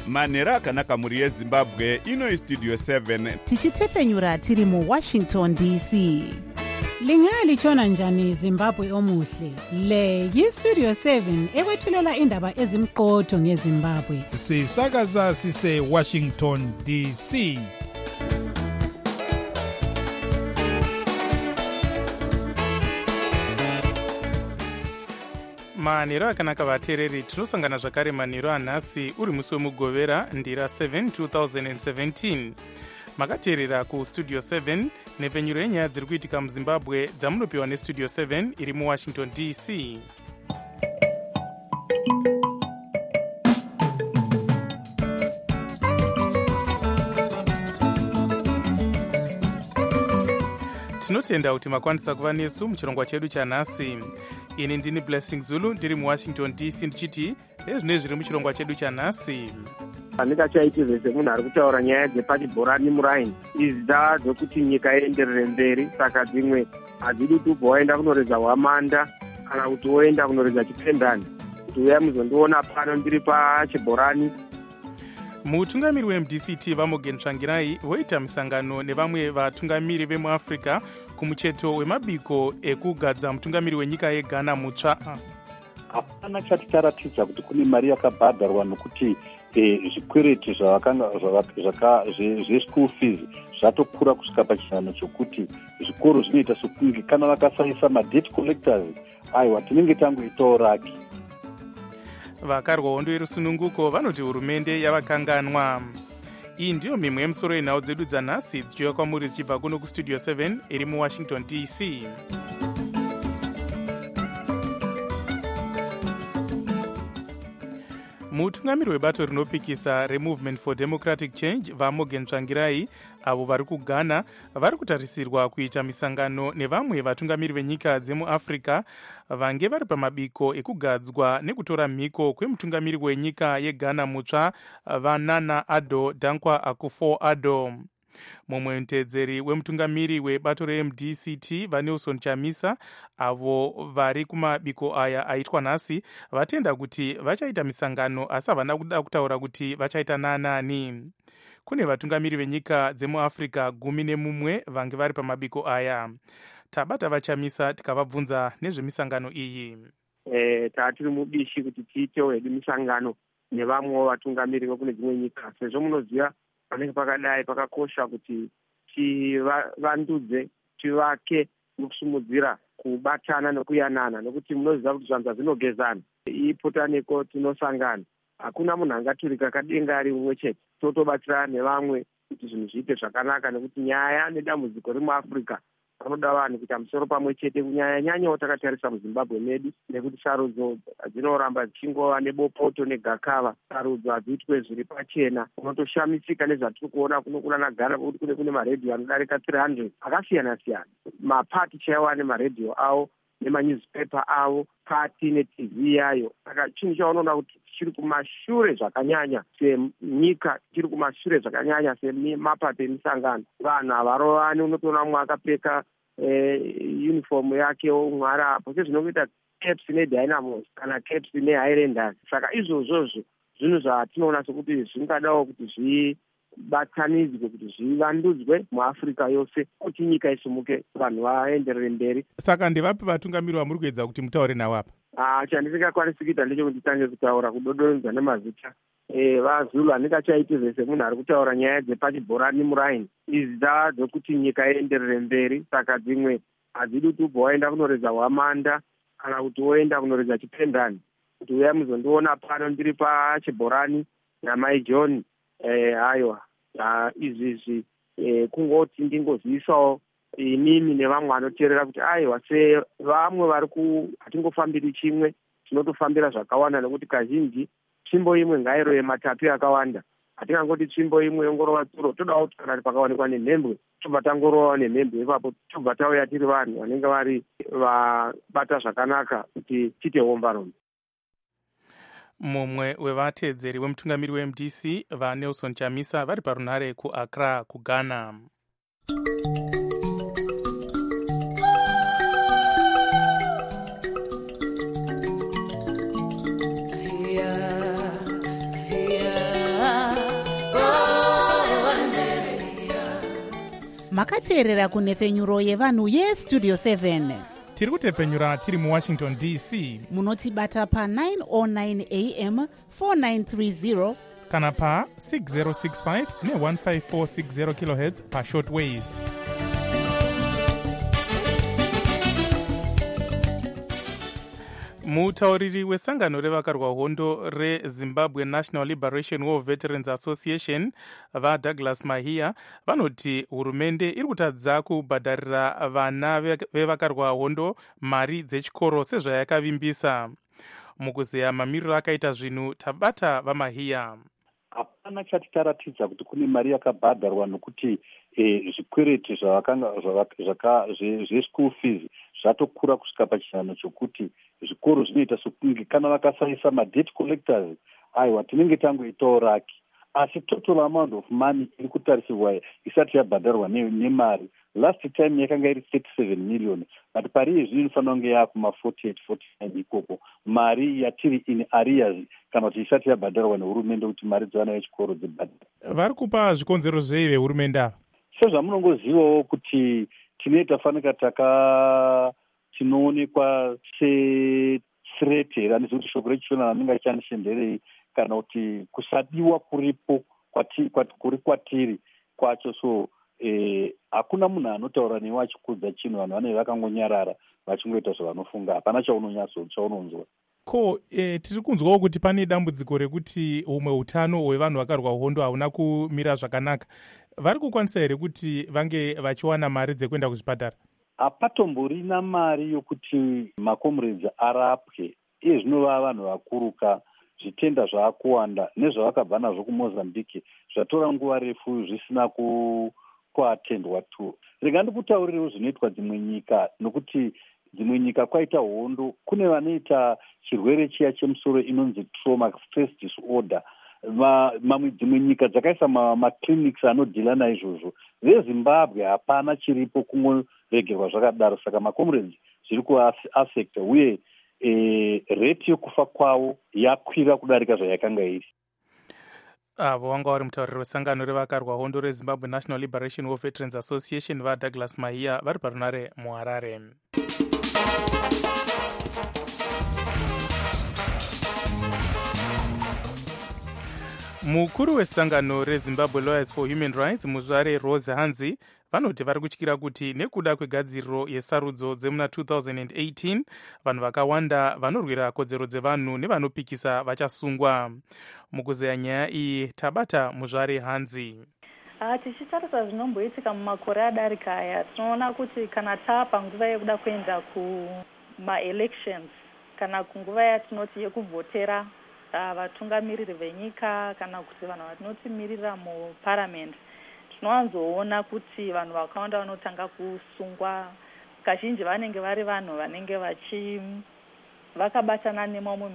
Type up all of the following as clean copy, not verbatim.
manhero akanaka mhuri yezimbabwe. Ino istudio 7 tichitefenyura tiri muWashington DC. Lingalitshona njani Zimbabwe omuhle? Le yistudio 7 ekwethulela indaba ezimqotho ngeZimbabwe. Sisakaza sise Washington DC. manhero akanaka vateereri, tinosangana zvakare manhero anhasi uri musi wemugovera ndira 7 2017. makateerera kustudio 7 nepfenyuro yenyaya dziri kuitika muzimbabwe dzamunopiwa nestudio 7 iri muwashington DC. tinotenda kuti makwanisa kuva nesu muchirongwa chedu chanhasi. ini ndini Blessing Zulu ndiri muwashington DC ndichiti ezvine zviri muchirongwa chedu chanhasi. Handingachaiti zvese munhu ari kutaura nyaya dzepachibhorani muraini. Idzi ndaa dzokuti nyika ienderere mberi, saka dzimwe hadzidi kuti ubva waenda kunoredza hwamanda kana kuti woenda kunoredza chipendani kuti uya muzondiona pano ndiri pachibhorani. mutungamiri weMDCT Vamogen Tsvangirai voita misangano nevamwe vatungamiri vemuafrica kumucheto wemabiko ekugadza mutungamiri wenyika yeGhana mutsva. hapana chati charatidza kuti kune mari yakabhadharwa nokuti zvikwereti zveschool fees zvatokura kusvika pachinano chokuti zvikoro zvinoita sokunge kana vakasaisa madebt collectors aiwa tinenge tangoitawo raki. vakarwa hondo yerusununguko vanoti hurumende yavakanganwa. iyi ndiyo mimwe yemusoro yenhau dzedu dzanhasi dzichiuya kwamuri dzichibva kuno kustudio 7 iri muwashington DC. mutungamiri webato rinopikisa reMovement for Democratic Change Vamogen Tsvangirai avo vari kuGhana vari kutarisirwa kuita misangano nevamwe vatungamiri venyika dzemuafrica vange vari pamabiko ekugadzwa nekutora mhiko kwemutungamiri wenyika yeGhana mutsva vaNana Addo Dankwa Akufo-Addo. mumwe mutedzeri wemutungamiri webato reMDCT vaNelson Chamisa avo vari kumabiko aya aitwa nhasi vatenda kuti vachaita misangano asi havana kuda kutaura kuti vachaita naanani. kune vatungamiri venyika dzemuafrica 11 vange vari pamabiko aya. tabata vaChamisa tikavabvunza nezvemisangano iyi. Tatiri mudishi kuti tiitewo hedu misangano nevamwewo vatungamiri vekune dzimwe nyika, sezvo munoziva panenge pakadai pakakosha kuti tivandudze, tivake nokusimudzira kubatana nokuyanana, nokuti munoziva kuti zvanza zvinogezana. ipotaneko tinosangana, hakuna munhu angaturika kadenga ari mumwe chete, totobatsirana nevamwe kuti zvinhu zviite zvakanaka, nekuti nyaya nedambudziko remuAfrica vanoda vanhu kuita musoro pamwe chete, kunyanya nyanyawo takatarisa muZimbabwe medu, nekuti sarudzo dzinoramba dzichingova nebopoto negakava. sarudzo hadziitwe zviri pachena. unotoshamisika nezvatiri kuona kuno na Ghana kuti kune maredhiyo anodarika 300 akasiyana siyana, mapati chaiwo ane maredhiyo avo nemanewspaper avo, pati neTV yayo. saka chinhu chaunoona kuti chiri kumashure zvakanyanya senyika, chiri kumashure zvakanyanya semapato emisangano. vanhu havarovani, unotoona mumwe akapfeka uniform yake umwe apo, sezvinokuita Caps neDynamos kana Caps neHighlanders. saka izvozvozvo zvinhu zvatinoona sekuti zvingadawo kuti zvibatanidzwe, kuti zvivandudzwe muAfrica yose, kuti nyika isimuke, vanhu vaenderere mberi. saka ndevapi vatungamiri vamuri kuedza kuti mutaure navo apa? chandisingakwanisi kuita ndechekuti nditange kutaura kudodonza nemazita. vaZulu handingachaiti zvese munhu ari kutaura nyaya dzepachibhorani muraini. idzi ndaa dzokuti nyika ienderere mberi, saka dzimwe hadzidi kuti ubva waenda kunoredza hwamanda kana kuti woenda kunoredza chipendani kuti uya muzondiona pano ndiri pachibhorani naMai John. aiwa izvizvi kungoti ndingozivisawo inini nevamwe vanoteerera kuti aiwa sevamwe hatingofambiri chimwe, tinotofambira zvakawanda, nekuti kazhinji tsvimbo imwe ngairove matapi akawanda. hatingangoti tsvimbo imwe yongorova tsuro, todawo kuti kana pakawanikwa nemhembwe tobva tangorovawo nemhembwe ipapo, tobva tauya tiri vanhu vanenge vari vabata zvakanaka kuti tiite hombarombe. mumwe wevatedzeri wemutungamiri weMDC vaNelson Chamisa vari parunhare kuAccra kuGhana. munoteerera kunhefenyuro yevanhu yestudio 7. tiri kutepfenyura tiri muwashington dc. munotibata pa909 am 4930 kana pa 6065 ne15460 kHz pashortwave. mutauriri wesangano revakarwa hondo rezimbabwe national liberation war veterans association vadouglas mahia vanoti hurumende iri kutadza kubhadharira vana vevakarwa hondo mari dzechikoro sezvayakavimbisa. mukuzeya mamiriro akaita zvinhu tabata vamahia. hapana chati taratidza kuti kune mari yakabhadharwa nokuti zvikwereti zveschool fees zvatokura kusvika pachinano chokuti zvikoro zvinoita sokunge kana vakasaisa madebt collectors aiwa tinenge tangoitauraki, asi total amount of money iri kutarisirwa isati yabhadharwa nemari. Last time yakanga iri 37 million, but pari izvi inofanira kunge yakuma 48-49 ikoko, mari yatiri in arrears kana kuti isati yabhadharwa nehurumende kuti mari dzavana vechikoro dzibhadharwe. vari kupa zvikonzero zvei vehurumende ava? Sezvamunongozivawo kuti tineta fanika tinoonekwa se-threat here, handisi kuti shoko rechishona anenge achianishenderei, kana kuti kusadiwa kuripo kuri kwatiri kwacho. So hakuna munhu anotaura newe achikudza chinhu, vanhu vanenge vakangonyarara vachingoita zvavanofunga, hapana chaunonzwa. ko tiri kunzwawo kuti pane dambudziko rekuti humwe hutano hwevanhu vakarwa hondo hauna kumira zvakanaka. vari kukwanisa here kuti vange vachiwana mari dzekuenda kuzvipatara? hapatomborina mari yokuti macomrades arapwe. iye zvinova vanhu vakuruka, zvitenda zvaakuwanda nezvavakabva nazvo kumozambique zvatora nguva refu zvisina kuatendwa tu. rega ndikutaurirewo zvinoitwa dzimwe nyika, nokuti dzimwe nyika kwaita hondo kune vanoita chirwere chiya chemusoro inonzi trauma stress disorder. Mamwe dzimwe nyika dzakaisa maclinics anodhila naizvozvo. vezimbabwe hapana chiripo kungoregerwa zvakadaro, saka macomrades zviri kuaffecta, uye rate yokufa kwavo yakwira kudarika zvayakanga iri. avo vanga vari mutauriri wesangano revakarwa hondo rezimbabwe national liberation war veterans association vadouglas mahia vari parunare muharare. mukuru wesangano rezimbabwe lawyers for human rights muzvare rose hanzi vanoti vari kutyira kuti nekuda kwegadziriro yesarudzo dzemuna 2018 vanhu vakawanda vanorwira kodzero dzevanhu nevanopikisa vachasungwa. mukuzeya nyaya iyi tabata muzvare hanzi. tichitarisa zvinomboitika mumakore adarika aya, tinoona kuti kana taapa nguva yekuda kuenda kumaelections, kana kunguva yatinoti yekuvhotera vatungamiriri venyika, kana kuti vanhu vatinotimirira muparliament, tinowanzoona kuti vanhu vakawanda vanotanga kusungwa. kazhinji vanenge vari vanhu vanenge vakabatana nemamwe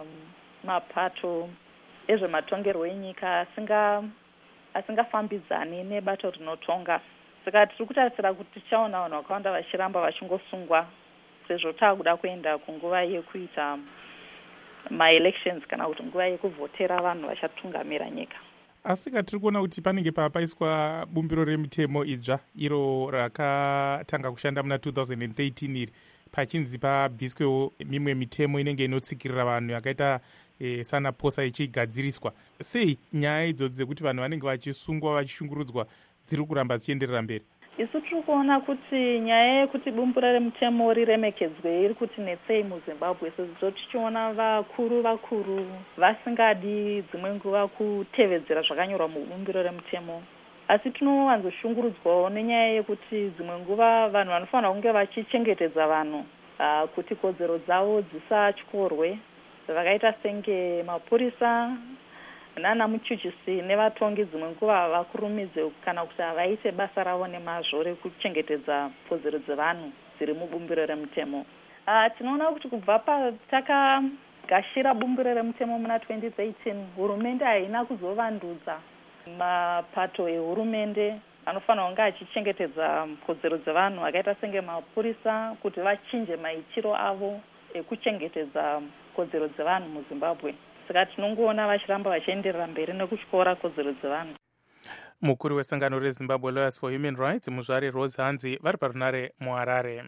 mapato ezvematongerwo enyika asingafambidzani nebato rinotonga. saka tiri kutarisira kuti tichaona vanhu vakawanda vachiramba vachingosungwa sezvo taakuda kuenda kunguva yekuita maelections, kana kuti nguva yekuvhotera vanhu vachatungamira nyika. asi tiri kuona kuti panenge paiswa bumbiro remitemo idzva iro rakatanga kushanda muna 2013 iri, pachinzi pabviswewo mimwe mitemo inenge inotsikirira vanhu yakaita sana posa ichigadziriswa. sei nyaya idzodzo dzekuti vanhu vanenge vachisungwa vachishungurudzwa dziri kuramba dzichienderera mberi? isu tiri kuona kuti nyaya yekuti bumbiro remutemo riremekedzwe iri kuti netsei muzimbabwe, sezvo tichiona vakuru vasingadi dzimwe nguva kutevedzera zvakanyorwa mubumbiro remutemo. asi tinowanzoshungurudzwawo nenyaya yekuti dzimwe nguva vanhu vanofanira kunge vachichengetedza vanhu kuti kodzero dzavo dzisatyorwe, vakaita senge mapurisa nana muchuchisi nevatongi dzimwe nguva havakurumidze kana kuti havaite basa ravo nemazvo rekuchengetedza kodzero dzevanhu dziri mubumbiro remutemo. tinoona kuti kubva patakagashira bumbiro remutemo muna 2018 hurumende haina kuzovandudza mapato ehurumende anofanira kunge achichengetedza kodzero dzevanhu akaita senge mapurisa kuti vachinje maitiro avo ekuchengetedza kodzero dzevanhu muzimbabwe. saka tinongoona vachiramba vachienderera mberi nekutyora kodzero dzevanhu. mukuru wesangano rezimbabwe lawyers for human rights muzvare Rose Hanzi vari parunare muHarare.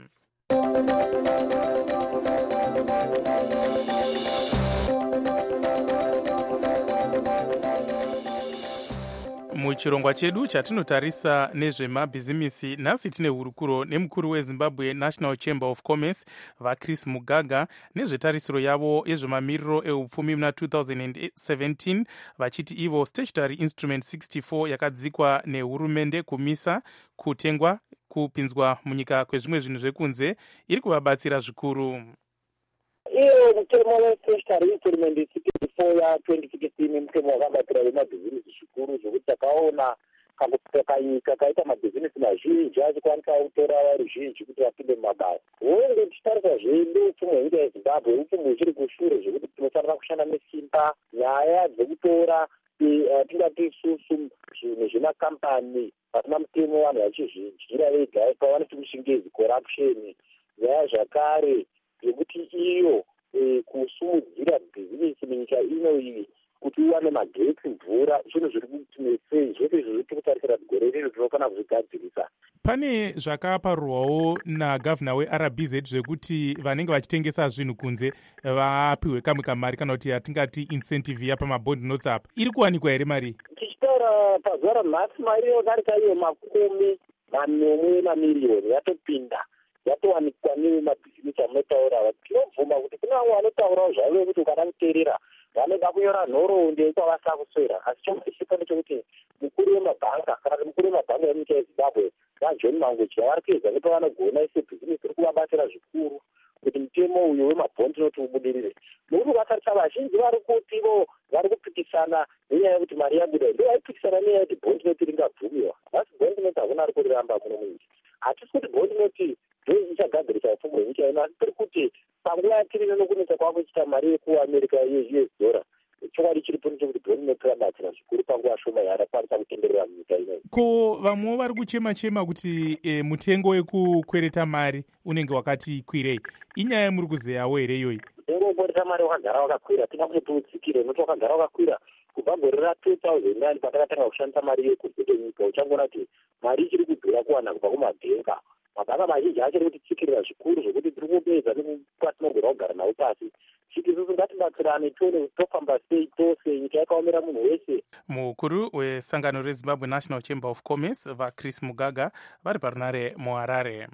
Muchirongwa chedu chatinotarisa nezvemabhizimisi, nhasi tine hurukuro nemukuru weZimbabwe National Chamber of Commerce vaChris Mugaga nezvetarisiro yavo yezvemamiriro eupfumi muna 2017 vachiti ivo statutory instrument 64 yakadzikwa nehurumende kumisa kutengwa kupinzwa munyika kwezvimwe zvinhu zvekunze iri kuvabatsira zvikuru. Iyo mutemo westatutory instrument 64 ya2016 mutemo wakabatira vemabhizinesi zvikuru zvokuti takaona kakanyika kaita mabhizinesi mazhinji achikwanisa kutora ruzhinji kuti vapinde mumabasa. Wenge tichitarisa zvedu upfumi hwenyika yeZimbabwe upfumi huchiri kushure zvekuti tinofanira kushanda nesimba nyaya dzekutora tingati isusu zvinhu zvemakampani pasina mutemo vanhu vachizvidyira vega pavanoti muchingezi corruption, nyaya zvakare yekuti iyo kusumudzira bhizinesi munyika ino iyi kuti uwane magetsi, mvura, zvinhu zviri kutinetsei, zvese izvo zviri kutarisira gore rino tinofanira kuzvigadzirisa. Pane zvakaparurwawo nagavhuna weRBZ zvekuti vanenge vachitengesa zvinhu kunze vapiwe kamwe kamari kana kuti atingati incentive yapa mabond notes apa. Iri kuwanikwa here mari? Tichitaura pazuva ranhasi mari yodarika iyo 10 miliyoni yatopinda yatowanikwa nemabhizinesi amunotaura. Tinobvuma kuti kuna vamwe vanotaurawo zvavo kuti ukada kuteerera vanoda kunyora nhoroondo kwavasina kuswera. Asi chomaichipa ndechekuti mukuru wemabhanga kana kuti mukuru wemabhanga emunyika yeZimbabwe vaJohn Mangudya vari kuedza nepavanogona ise bhizinesi iri kuvabatsira zvikuru kuti mutemo uyu wemabhondi noti ubudirire. Nokuti ukatarisa vazhinji vari kuti ivo vari kupikisana nenyaya yekuti mari yabuda, ndo vaipikisana nenyaya yekuti bhondi noti ringabvumiwa. Asi bhondi noti hakuna ari kuriramba kuno munyika. Hatisi kuti bhondi noti ndo ichagadzirisa upfumi hwenyika ino, asi tiri kuti panguva yatiri nokunetsa kwavo kuchita mari yekuAmerica yeUS dollar, chokwadi chiripo ndechekuti bhondi noti rabatsira zvikuru panguva shoma yarakwanisa kutenderera munyika ino. Ko vamwewo vari kuchema kuti mutengo wekukwereta mari unenge wakati kwirei. Inyaya muri kuzeyawo here iyoyi? Mutengo wekukwereta mari wakagara wakakwira, tinga kuti tiudzikire noti wakagara wakakwira kubva gore ra2009 patakatanga kushandisa mari yekunze kwenyika. Uchangoona kuti mari ichiri kudhura kuwana kubva kumabhenga. Mabhanga mazhinji achiri kutitsikirira zvikuru zvokuti tiri kupedza nepatinogona kugara nawo pasi. Chiti isusu ngatibatsirane tione tofamba sei tose, nyika yakaomera munhu wese. Mukuru wesangano reZimbabwe National Chamber of Commerce vaChris Mugaga vari parunare muHarare.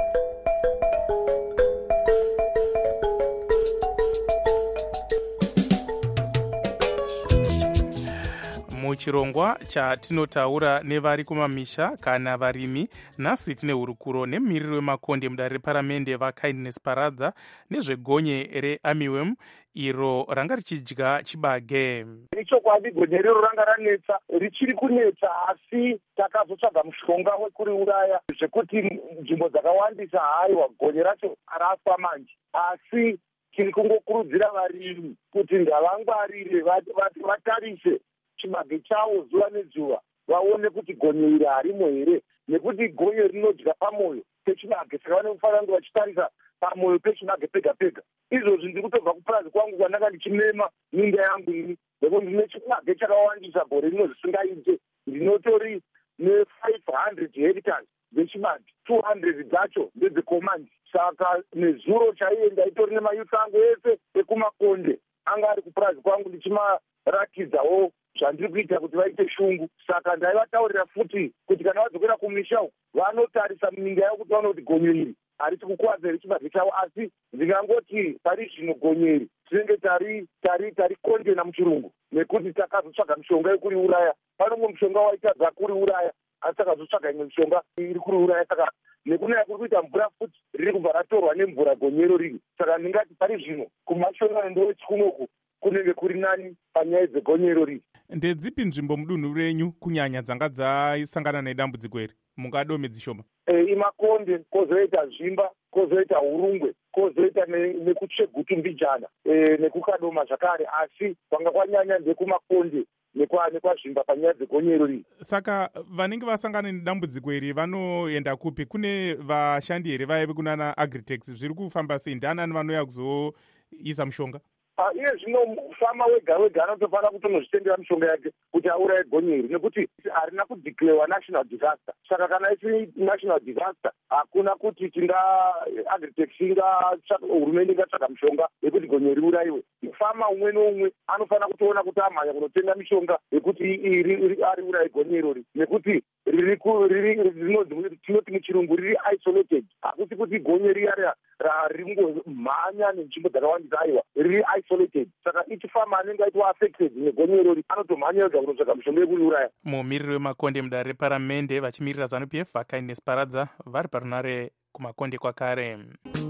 Muchirongwa chatinotaura nevari kumamisha kana varimi, nhasi tine hurukuro nemumiriri wemakonde mudare reparamende vaKindness Paradza nezvegonye reAmiwem iro ranga richidya chibage. Ichokwadi gonye rero ranga ranetsa, richiri kunetsa, asi takazotsvaga mushonga wekuriuraya zvekuti nzvimbo dzakawandisa haiwa gonye racho arafa manje. Asi tiri kungokurudzira varimi kuti ngavangwarire, vatarise chibage chavo zuva nezuva, vaone kuti gonye iri harimo here, nekuti gonye rinodya pamwoyo pechibage, saka vanofanira kunge vachitarisa pamwoyo pechibage pega pega. Izvozvi ndiri kutobva kupurazi kwangu kwandanga ndichimema minda yangu ini, nekuti ndine chibage chakawandisa gore rino zvisingaite. Ndinotori ne500 hectares dzechibage, 200 dzacho ndedzekomandi. Saka nezuro chaiye ndaitori nemayuth angu ese ekumakonde anga ari kupurazi kwangu ndichimaratidzawo zvandiri kuita kuti vaite shungu. Saka ndaivataurira futi kuti kana vadzokera kumisha uku vanotarisa minda yavo kuti vaone kuti gonye iri harisi kukwadza here chibage chavo. Asi ndingangoti pari zvino gonye iri tinenge tari kondena muchirungu, nekuti takazotsvaga mishonga yekuriuraya. Panomwe mushonga waitadza kuriuraya, asi takazotsvaga imwe mishonga iri kuriuraya. Saka nekunaya kuri kuita mvura futi riri kubva ratorwa nemvura gonyero riri. Saka ndingati pari zvino kumashonga ndowechikunoku kunenge kuri nani panyaya dzegonyero riri. Ndedzipi nzvimbo mudunhu renyu kunyanya dzanga dzasangana nedambudziko iri? Mungadome dzishoma. Imakonde, kozoita Zvimba, kozoita Hurungwe, kozoita nekutsvegutu Mbijana, nekukadoma zvakare, asi kwanga kwanyanya ndekumakonde nekwazvimba panyaya dzegonyero riri. Saka vanenge vasangana nedambudziko iri vanoenda kupi? Kune vashandi here vaive kunana Agritex? Zviri kufamba sei? Ndianani vanouya kuzoisa mushonga? iye zvino fama wega wega anotofanira kutonozvitendera mishonga yake kuti auraye gonyeri, nekuti harina kudeclarewa national disaster. Saka kana isi national disaster hakuna kuti agritech hurumende ingatsvaga mishonga yekuti gonyeri uraiwe. Fama umwe noumwe anofanira kutoona kuti amhanya kunotenga mishonga yekuti ari uraye gonyeri, nekuti tinoti muchirungu riri isolated. Hakuti kuti gonyeri ringomhanya nenzvimbo dzakawandisa, aiwa riri isolated. Saka ichi fama anenge aitwa affected negonyeri anotomhanya ega kunotsvaga mishonga yekuiuraya. Mumiriri wemakonde mudare reparamende vachimirira ZANU-PF vaKindness Paradza vari parunare kumakonde kwakare.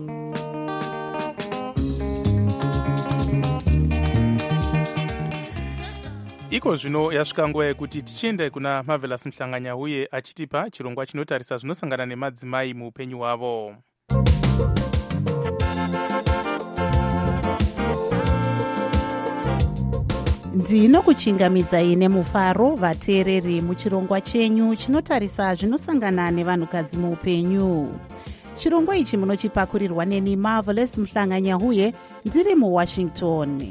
Iko zvino yasvika nguva yekuti tichienda kuna Marvelous Mhlanganya uye achitipa chirongwa chinotarisa zvinosangana nemadzimai muupenyu hwavo. ndinokuchingamidzai nemufaro vateereri muchirongwa chenyu chinotarisa zvinosangana nevanhukadzi muupenyu. Chirongwa ichi munochipakurirwa neni Marvelous Mhlanganya uye ndiri muWashington.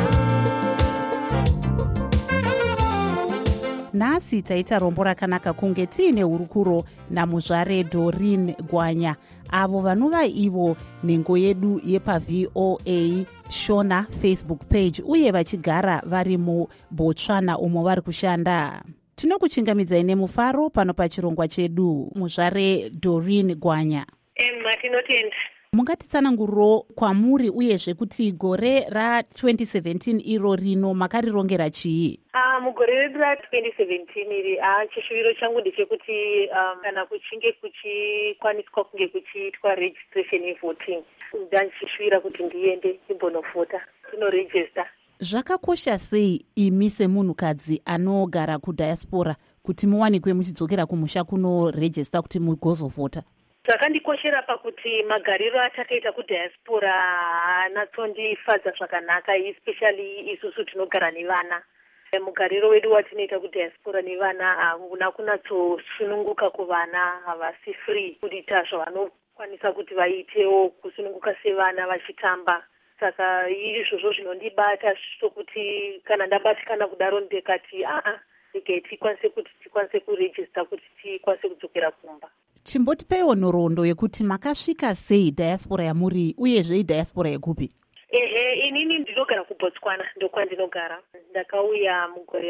Nhasi taita rombo rakanaka kunge tiine hurukuro namuzvare Doreen Gwanya, avo vanova ivo nhengo yedu yepaVOA Shona Facebook page uye vachigara vari muBotswana umo vari kushanda. Tinokuchingamidzai nemufaro pano pachirongwa chedu. Muzvare Doreen Gwanya, matinotenda. Mungatitsananguriro kwamuri uyezve kuti gore ra2017 iro rino makarirongera chii? Mugore redu ra2017 iri chishuviro changu ndechekuti kana kuchinge kuchikwaniswa kunge kuchiitwa registration yevoting, ndachishuvira kuti ndiende imbonofota tinoregister. Zvakakosha sei imi semunhukadzi anogara kudhayasipora kuti muwanikwe muchidzokera kumusha kunoregister kuti mugozovhota? Zvakandikoshera pakuti magariro atakaita kudhayasipora haanatsondifadza zvakanaka, especially isusu tinogara nevana. Mugariro wedu watinoita kudhayasipora nevana hakuna kunatsosununguka kuvana, havasi free kuita zvavanokwanisa kuti vaitewo kusununguka sevana vachitamba. Saka izvozvo zvinondibata sokuti kana ndabatikana kudaro ndekati regai tikwanise kuregister kuti tikwanise kudzokera kumba. Chimbotipeiwo nhoroondo yekuti makasvika sei dhayasipora yamuri uyezve idhayasipora yekupi? Inini ndinogara kuBotswana, ndokwandinogara. Ndakauya mugore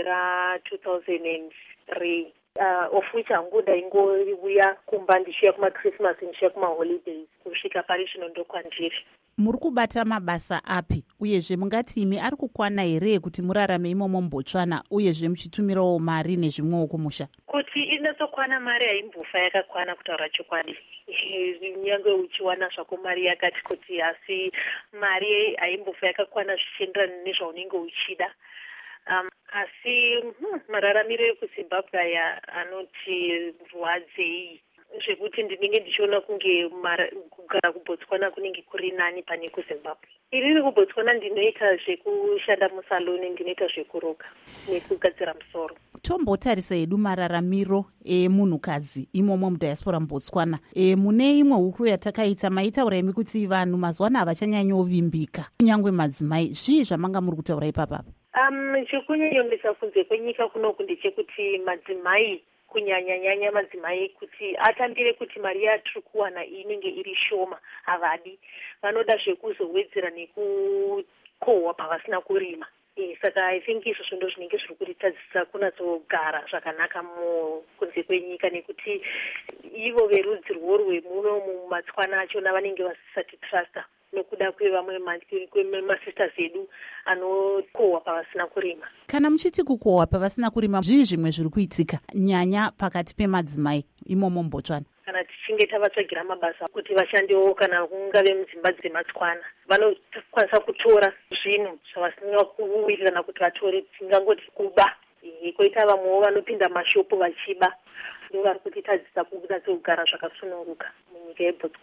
ra2003 of which hangu ndaingouya kumba ndichiya kumaChristmas ndichiya kumaholidays. Kusvika pari zvino ndokwandiri. Muri kubata mabasa api uyezve mungati imi ari kukwana here kuti murarame imomo muBotswana uyezve muchitumirawo mari nezvimwewo kumusha? Kuti inotsokwana mari haimbofa yakakwana kutaura chokwadi. Nyange uchiwana zvako mari yakati kuti asi mari haimbofa yakakwana zvichienderana nezvaunenge uchida. Asi mararamiro ekuZimbabwe aya anoti rwadzei, zvekuti ndinenge ndichiona kunge kugara kuBotswana kunenge kuri nani pane kuZimbabwe. Iriri kuBotswana ndinoita zvekushanda musaloni, ndinoita zvekuroka nekugadzira musoro. Tombotarisa edu mararamiro emunhukadzi imomo mudhayasipora muBotswana. Mune imwe huku yatakaita maitaura imi kuti vanhu mazuva havachanyanyovimbika kunyangwe madzimai. Zvii zvamanga muri kutaura ipapapa? Chekunyanyomisa kunze kwenyika kunoku ndechekuti madzimai, kunyanya madzimai, kuti atambire kuti mari yatiri kuwana inenge iri shoma havadi. Vanoda zvekuzowedzera nekukohwa pavasina kurima. Saka I think izvozvo ndo zvinenge zviri kutitadzisa kunatsogara zvakanaka kunze kwenyika, nekuti ivo verudzi rworwe muno mumatswana achona vanenge vasisati trusta nokuda kwevamwe kwemasisters edu anokohwa pavasina kurima. Kana muchiti kukohwa pavasina kurima, zvii zvimwe zviri kuitika nyanya pakati pemadzimai imomo muBotswana? Kana tichinge tavatsvagira mabasa kuti vashandewo kana kungave mudzimba dzematswana, vanokwanisa kutora zvinhu zvavasina kuwirirana kuti vatore, tingangoti kuba. Koita vamwewo vanopinda mashopu vachiba. Ndo vari kutitadzisa kunatsogara zvakasununguka munyika yeBotswana.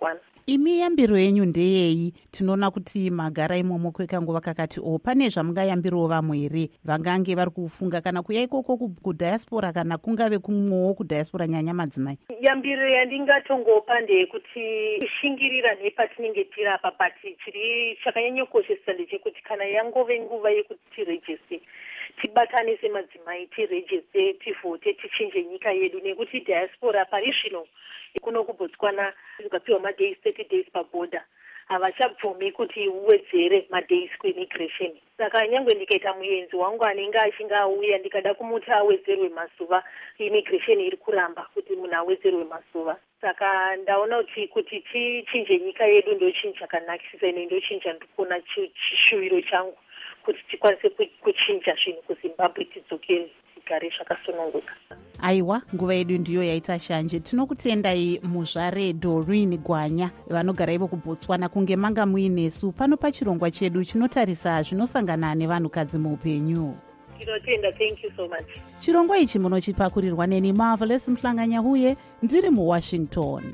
imi yambiro yenyu ndeyei? Tinoona kuti magara imomo kwekanguva kakati pane zvamungayambirawo vamwe here vangange vari kufunga kana kuya ikoko kudhayasipora kana kungave kumwewo kudhayasipora nyanya madzimai? Yambiro yandingatongopa ndeyekuti kushingirira nepatinenge tiri apa but chiri chakanyanyokoshesa ndechekuti kana yangove nguva yekuti tirejeste tibatane semadzimai tirejeste tivhote tichinje nyika yedu nekuti diaspora pari zvino kuno kuBotswana zikapiwa madays 30 days pabhodha havachabvumi kuti uwedzere madays kuimmigration. Saka nyangwe ndikaita muenzi wangu anenge achinge auya ndikada kumuti awedzerwe mazuva, immigration iri kuramba kuti munhu awedzerwe mazuva. Saka ndaona kuti tichinje nyika yedu ndo chinhu chakanakisisa ine ndo chinhu chandikuona chishuwiro changu kuti tikwanise kuchinja zvinhu kuZimbabwe tidzokere tigare zvakasununguka. Aiwa, nguva yedu ndiyo yaita shanje. Tinokutendai muzvare Doreen Gwanya vanogara ivo kuBotswana kunge manga muinesu pano pachirongwa chedu chinotarisa zvinosangana nevanhukadzi muupenyu. Tinotenda, thank you so much. Chirongwa ichi munochipakurirwa neni Marvelous Mhlanganyahuye ndiri muWashington.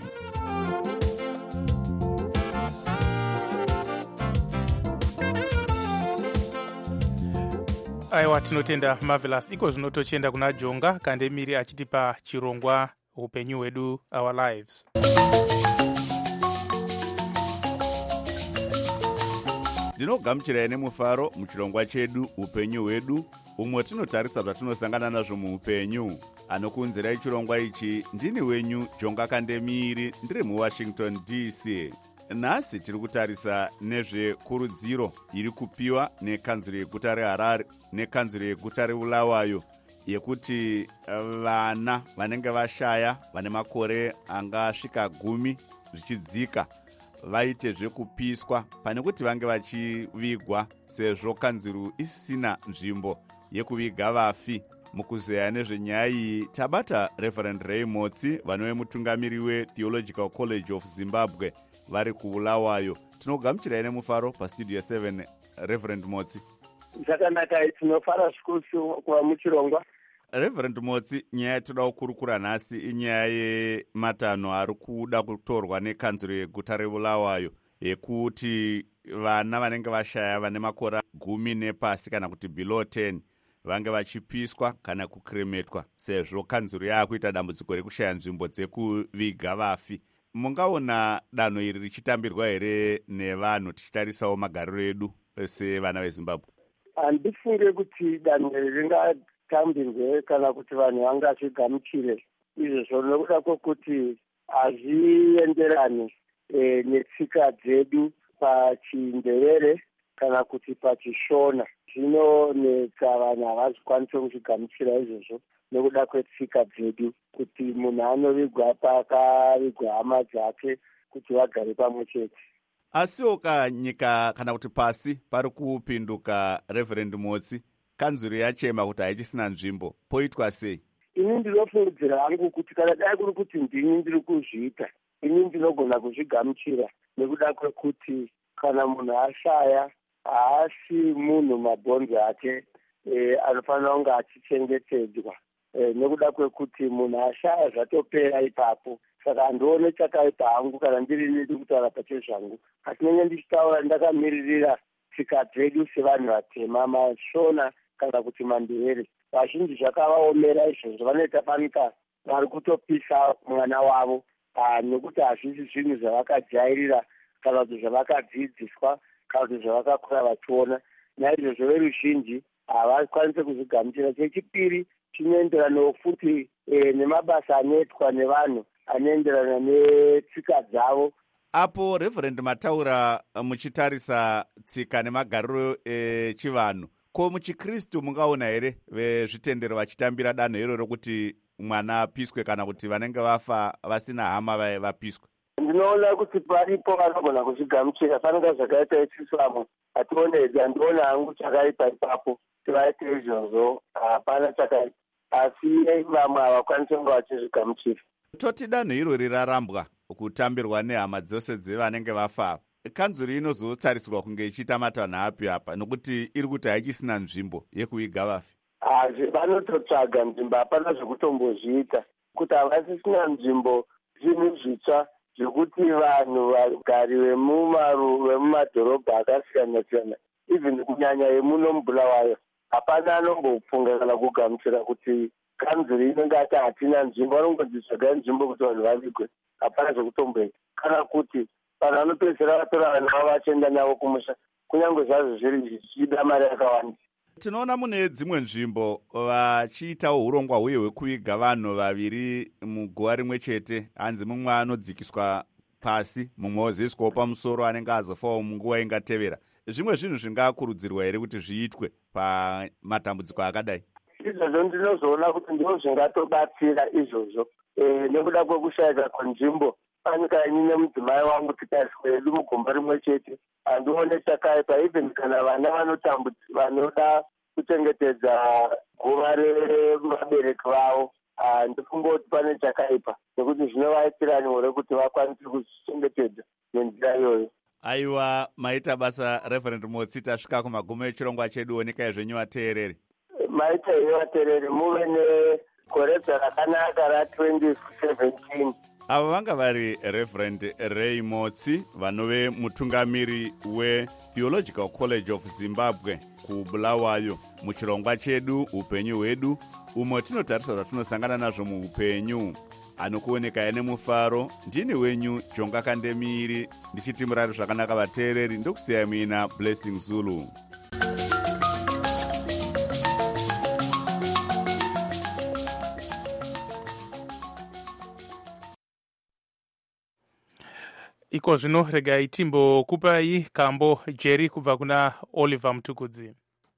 Aiwa, tinotenda Marvelous. Iko zvinotochenda kuna Jonga Kandemiri achitipa chirongwa upenyu hwedu, our lives. Ndinogamuchirai nemufaro muchirongwa chedu upenyu hwedu, umwe tinotarisa zvatinosangana nazvo muupenyu. Anokuunzirai chirongwa ichi ndini wenyu Jonga Kandemiri ndiri muWashington DC. Nhasi tiri kutarisa nezvekurudziro iri kupiwa nekanzuro yeguta reHarare nekanzuro yeguta reBulawayo yekuti vana vanenge vashaya vane makore angasvika 10 zvichidzika vaite zvekupiswa pane kuti vange vachivigwa, sezvo kanzuro isina nzvimbo yekuviga vafi. Mukuzeya nezvenyaya iyi tabata Reverend Ray Motsi, vanove mutungamiri weTheological College of Zimbabwe vari kuBulawayo. Tinogamuchirai nemufaro pastudio 7 Reverend Motsi. Zvakanaka, tinofara zvikuru kuva muchirongwa. Reverend Motsi, nyaya yatoda kukurukura nhasi inyaya yematanho ari kuda kutorwa nekanzuro yeguta reBulawayo yekuti vana vanenge vashaya vane makore 10 nepasi kana kuti below 10 vange vachipiswa kana kukremetwa, sezvo kanzuro yaakuita dambudziko rekushaya nzvimbo dzekuviga vafi. Mungaona danho iri richitambirwa here nevanhu tichitarisawo magariro edu sevana veZimbabwe? Handifunge kuti danho iri ringatambirwe kana kuti vanhu vangazvigamuchire izvozvo, nokuda kwokuti hazvienderani netsika dzedu pachiNdebele kana kuti pachishona. Zvinonetsa vanhu havazvikwanise kuzvigamuchira izvozvo nekuda kwetsika dzedu, kuti munhu anovigwa pakavigwa hama dzake kuti vagare pamwe chete. Asiwo nyika kana kuti pasi pari kupinduka, Reverend Motsi, kanzuro yachema kuti haichisina nzvimbo, poitwa sei? Ini ndinofungidzira hangu kuti kana dai kuri kuti ndini ndiri kuzviita, ini ndinogona kuzvigamuchira nekuda kwekuti kana munhu ashaya haasi munhu mabhonzo ake anofanira kunge achichengetedzwa, nekuda kwekuti munhu ashaya zvatopera ipapo. Saka handione chakaipa hangu kana ndiri ndiri kutaura pachezvangu, asi nenge ndichitaura ndakamiririra tsika dzedu sevanhu vatema, mashona kana kuti mandebele. Vazhinji zvakavaomera izvozvo, vanoita panika vari kutopisa mwana wavo nekuti hazvisi zvinhu zvavakajairira kana kuti zvavakadzidziswa kana kuti zvavakakura vachiona. Naizvozvo veruzhinji havakwanise kuzvigamuchira. Chechipiri, chinoenderanawo futi nemabasa anoitwa nevanhu anoenderana netsika dzavo. Apo Reverend mataura muchitarisa tsika nemagariro echivanhu, ko muchiKristu mungaona here vezvitendero vachitambira danho iroro kuti mwana apiswe kana kuti vanenge vafa vasina hama vapiswe? Ndinoona kuti paripo vanogona kuzvigamuchira. Fanika zvakaita iSislamu hationedzi, handiona hangu chakaipa ipapo tivaite izvozvo, hapana chakaipa, asi vamwe havakwanisi kunge vachizvigamuchira. Toti danho irori rarambwa kutambirwa nehama dzose dzevanenge vafa, kanzuro inozotarisirwa kunge ichiita matanho api apa, nokuti iri kuti haichisina nzvimbo yekuviga vafi? Vanototsvaga nzvimbo, hapana zvekutombozviita. Kuti havasisina nzvimbo, zvinhu zvitsva zvekuti vanhu vagari vemumadhorobha akasiyana-siyana, even kunyanya yemuno muBulawayo, hapana anombofunga kana kugamuchira kuti kanzuri inenge ati hatina nzvimbo, vanongodzitsvaga nzvimbo kuti vanhu vavigwe. Hapana zvekutomboita, kana kuti vanhu vanopedzisira vatora vanhu vavo vachienda navo kumusha, kunyange zvazvo zviri zvichida mari yakawanda. Tinoona mune dzimwe nzvimbo vachiitawo urongwa uye hwekuviga vanhu vaviri muguva rimwe chete. Hanzi mumwe anodzikiswa pasi, mumwe ozoiswawo pamusoro, anenge azofawo munguva ingatevera. Zvimwe zvinhu zvingakurudzirwa here kuti zviitwe pamatambudziko akadai? Izvozvo ndinozoona kuti ndizvo zvingatobatsira izvozvo, nekuda kwekushayika kwenzvimbo. Panyika ini nemudzimai wangu tikaiswa hedu mugomba rimwe chete, handione chakaipa. Even kana vana vanoda kuchengetedza guva revabereki vavo, ndifungoti pane chakaipa, nekuti zvinovaitira nyore kuti vakwanise kuzvichengetedza nenzira iyoyo. Aiwa, maita basa Reverend Motsi. Tasvika kumagumo echirongwa chedu, onikai zvenyu vateereri. Maita iyo vateereri, muve negore rakanaka ra2017. Ava vanga vari Reverend Ray Motsi, vanove mutungamiri weTheological College of Zimbabwe kuBulawayo, muchirongwa chedu upenyu hwedu, umwe tinotarisa zvatinosangana nazvo muupenyu. Anokuonekai nemufaro, ndini wenyu Jonga Kandemiri, ndichiti murari zvakanaka vateereri. Ndokusiyai muina Blessing Zulu. Iko zvino regai timbokupai kambo Jerry kubva kuna Oliver Mutukudzi.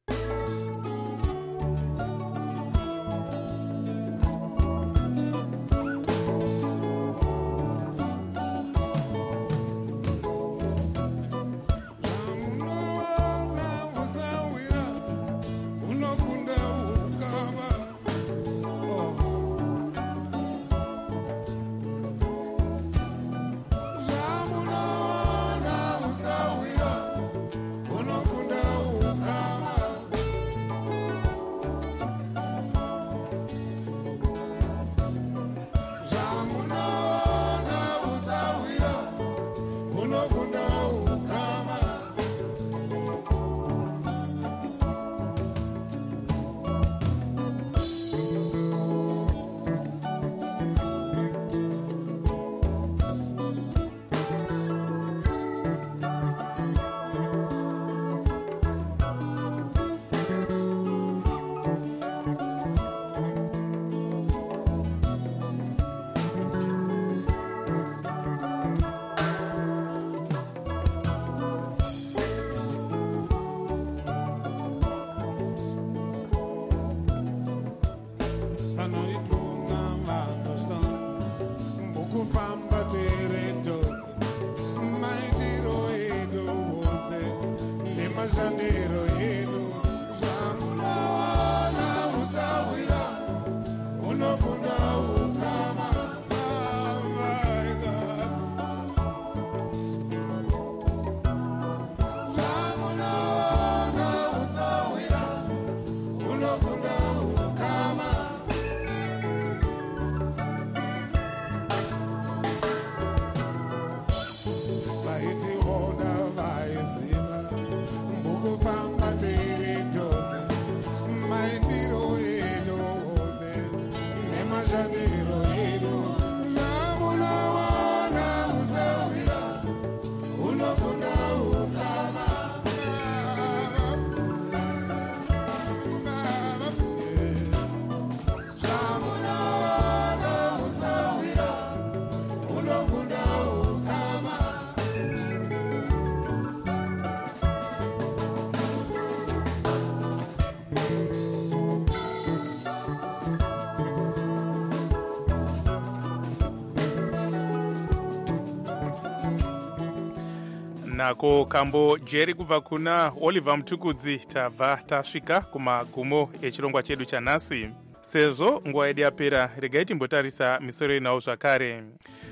Nako kambo Jerry kubva kuna Oliver Mutukudzi. Tabva tasvika kumagumo echirongwa chedu chanhasi. Sezvo nguva yedu yapera, regai timbotarisa misoro inawo zvakare.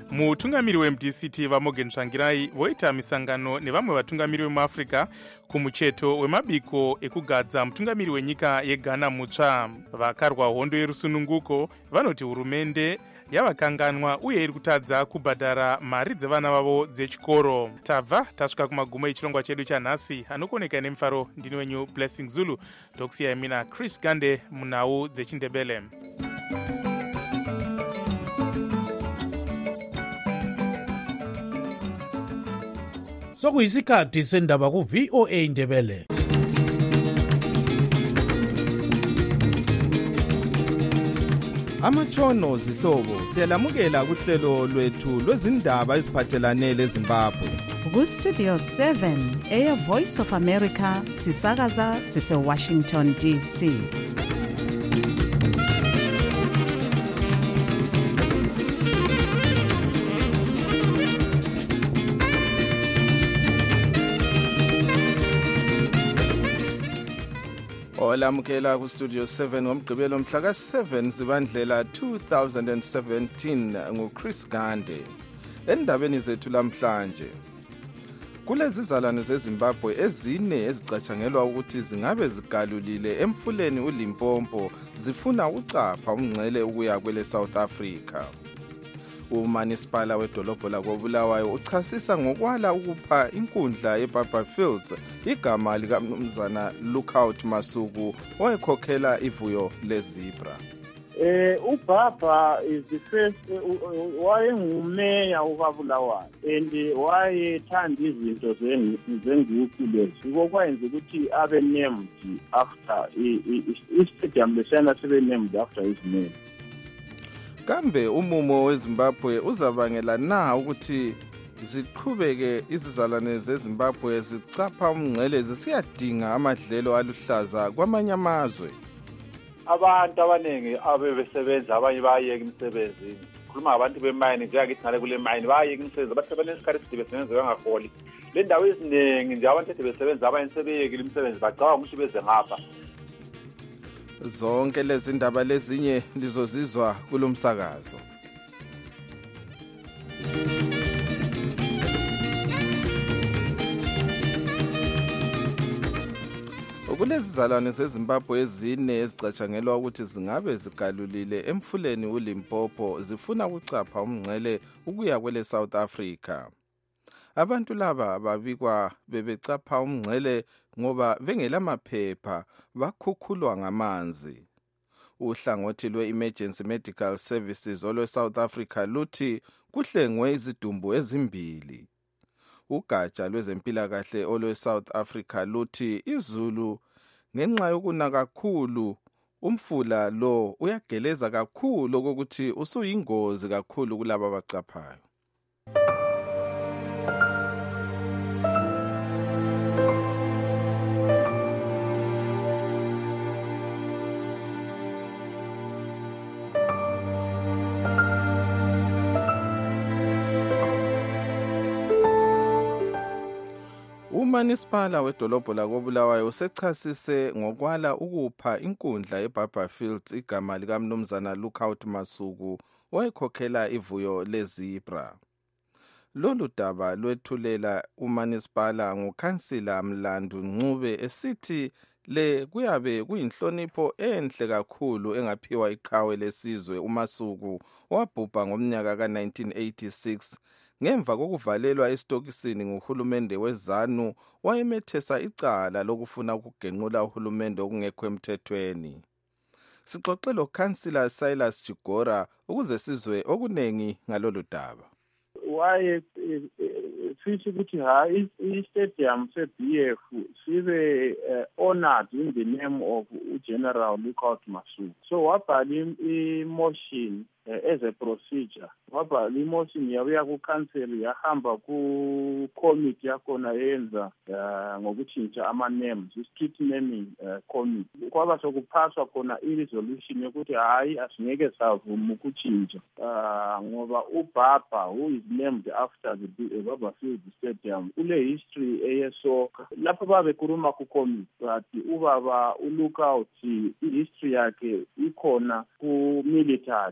mutungamiri weMDCT vaMorgan Tsvangirai voita misangano nevamwe vatungamiri vemuafrica kumucheto wemabiko ekugadza mutungamiri wenyika yeGhana mutsva. Vakarwa hondo yerusununguko vanoti hurumende yavakanganwa uye iri kutadza kubhadhara mari dzevana vavo dzechikoro. Tabva tasvika kumagumo echirongwa chedu chanhasi. Anokoneka nemufaro ndini wenyu Blessing Zulu, ndokusiyai mina Chris Gande munhau dzechindebele. Sokuyisikhathi sendaba ku-VOA Ndebele. Amatshono zihlobo siyalamukela kuhlelo lwethu lwezindaba eziphathelane leZimbabwe. Ku-Studio 7 Air Voice of America sisakaza sise-Washington DC. Olamukela ku-Studio 7 ngomgqibelo mhla ka-7 Zibandlela 2017 nguChris Gande. Endabeni zethu lamhlanje, kulezi zalwane zeZimbabwe ezine ezicatshangelwa ukuthi zingabe zigalulile emfuleni uLimpopo zifuna ucapha umngcele ukuya kwele South Africa. Umanisipala wedolobho lakoBulawayo uchasisa ngokwala ukupha inkundla yeBarberfields igama likaMnumzana Lookout Masuku owayekhokhela ivuyo lezebra. Ubaba is the first wayengumeya ukaBulawayo and wayethanda izinto zenguqu lezi okwayenza ukuthi abe named after i-stadium lesiyana sibe named after his name. Kambe umumo weZimbabwe uzabangela na ukuthi ziqhubeke izizalwane zeZimbabwe zicapha umngcele zisiyadinga amadlelo aluhlaza kwamanye amazwe? Abantu abaningi abebesebenza abanye bayeka emsebenzini. Khuluma ngabantu bemayini njengakithi ngale kule mayini bayeka imisebenzi abasebenza isikhathi eside besebenza bengaholi. Le ndawo eziningi nje abantu besebenza abanye sebeyekile imisebenzi bacabanga ukuthi beze ngapha. Zonke lezi ndaba lezinye lizozizwa kulomsakazo. Kulezi zalwane zeZimbabwe ezine ezicatshangelwa ukuthi zingabe zigalulile emfuleni uLimpopo zifuna ukucapha umngcele ukuya kwele South Africa. Abantu laba babikwa bebecapha umngcele ngoba bengelamaphepha bakhukhulwa ngamanzi. Uhlangothi lwe-Emergency Medical Services olwe-South Africa luthi kuhlengwe izidumbu ezimbili. Ugatsha lwezempilakahle olwe-South Africa luthi izulu ngenxa yokuna kakhulu umfula lo uyageleza kakhulu ukuthi usuyingozi kakhulu kulabo abacaphayo. Umanisipala wedolobho lakoBulawayo usechasise ngokwala ukupha inkundla yeBarberfields igama likaMnumzana Lookout Masuku owayekhokhela ivuyo lezebra. Lolu daba lwethulela umanisipala ngukhansila Mlandu Ncube esithi le kuyabe kuyinhlonipho enhle kakhulu engaphiwa iqhawe lesizwe uMasuku wabhubha ngomnyaka ka-1986 ngemva kokuvalelwa esitokisini nguhulumende weZanu wayemethesa icala lokufuna ukugenqula uhulumende okungekho emthethweni. Sixoxe loKhansila Silas Chigora ukuze sizwe okunengi ngalolu daba. Fithi ukuthi i-stadium se-BF sibe honored in the name of General Lookout Masuku. So wabhala i-motion as a procedure. Wabhala i-motion yabuya ku-council yahamba ku-committee yakhona yenza ngokutshintsha ama-names, i-street naming committee. Kwaba sokuphaswa khona i-resolution yokuthi hayi asingeke savuma ukutshintsha ngoba uBaba who is named after the Barberfield Stadium ule history eyesoka lapho babekhuluma ku-committee but ubaba uLookout i-history yakhe ikhona ku-military so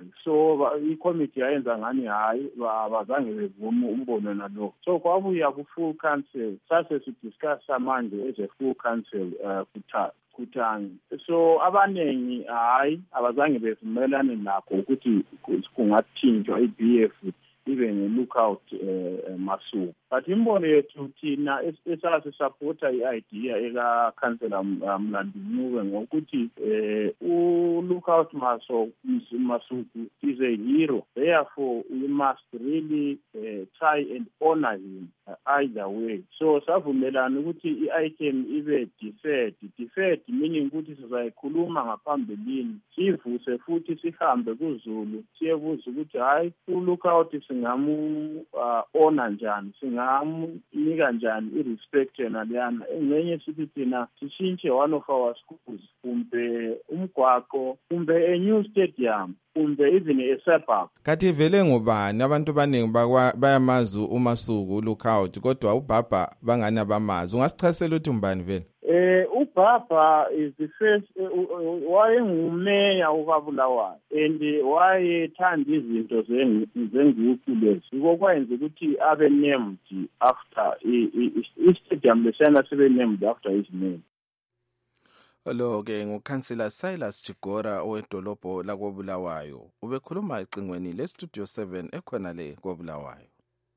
so i-committee yayenza ngani hayi abazange bevume umbono nalo. So kwabuya ku-full council sase sidiscussa manje as a full council Kutani. So abanengi hayi abazange bevumelane nakho ukuthi kungathinjwa i-BF even lookout Masuku. But imbono yethu thina esasisupporta i-idea eka-councillor Mlandu-Ncube ngokuthi u-lookout Masuku is a hero. Therefore, we must really try and honor him either way. So savumelana ukuthi i-item ibe deferred meaning ukuthi sizayikhuluma ngaphambilini sivuse futhi sihambe kuZulu siyebuza ukuthi hayi u-lookout singamu-honor njani, singamnika njani i-respect naliyana. Engenye sithi thina sishintshe one of our schools, kumbe umgwaqo, kumbe a new stadium, kumbe even a suburb. Kathi vele ngubani abantu baningi bayamazi uMasuku lookout kodwa uBaba bangani abamazi. Ungasichasela ukuthi umbani vele? uBaba is the first wayengumeya ukaBulawayo and wayethanda izinto zenguqu lezi. Ngokwenza ukuthi abe named after i-stadium lesana sibe named after his name. Lo ke nguKhansela Silas Chigora owedolobho lakoBulawayo ubekhuluma ecingweni leStudio 7 ekhona le koBulawayo.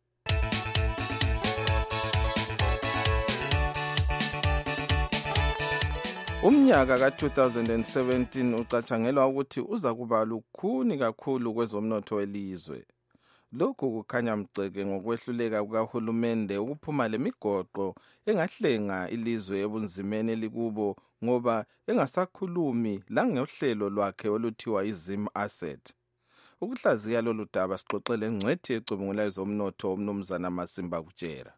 Umnyaka ka-2017 ucatshangelwa ukuthi uza kuba lukhuni kakhulu kwezomnotho welizwe. Lokhu kukhanya mceke ngokwehluleka kukahulumende ukuphuma lemigoqo engahlenga ilizwe ebunzimeni elikubo ngoba engasakhulumi langohlelo lwakhe oluthiwa iZim Asset. Ukuhlaziya lolu daba sixoxele ingcwethi ecubungulayo zomnotho uMnumzana Masimba Kutshera.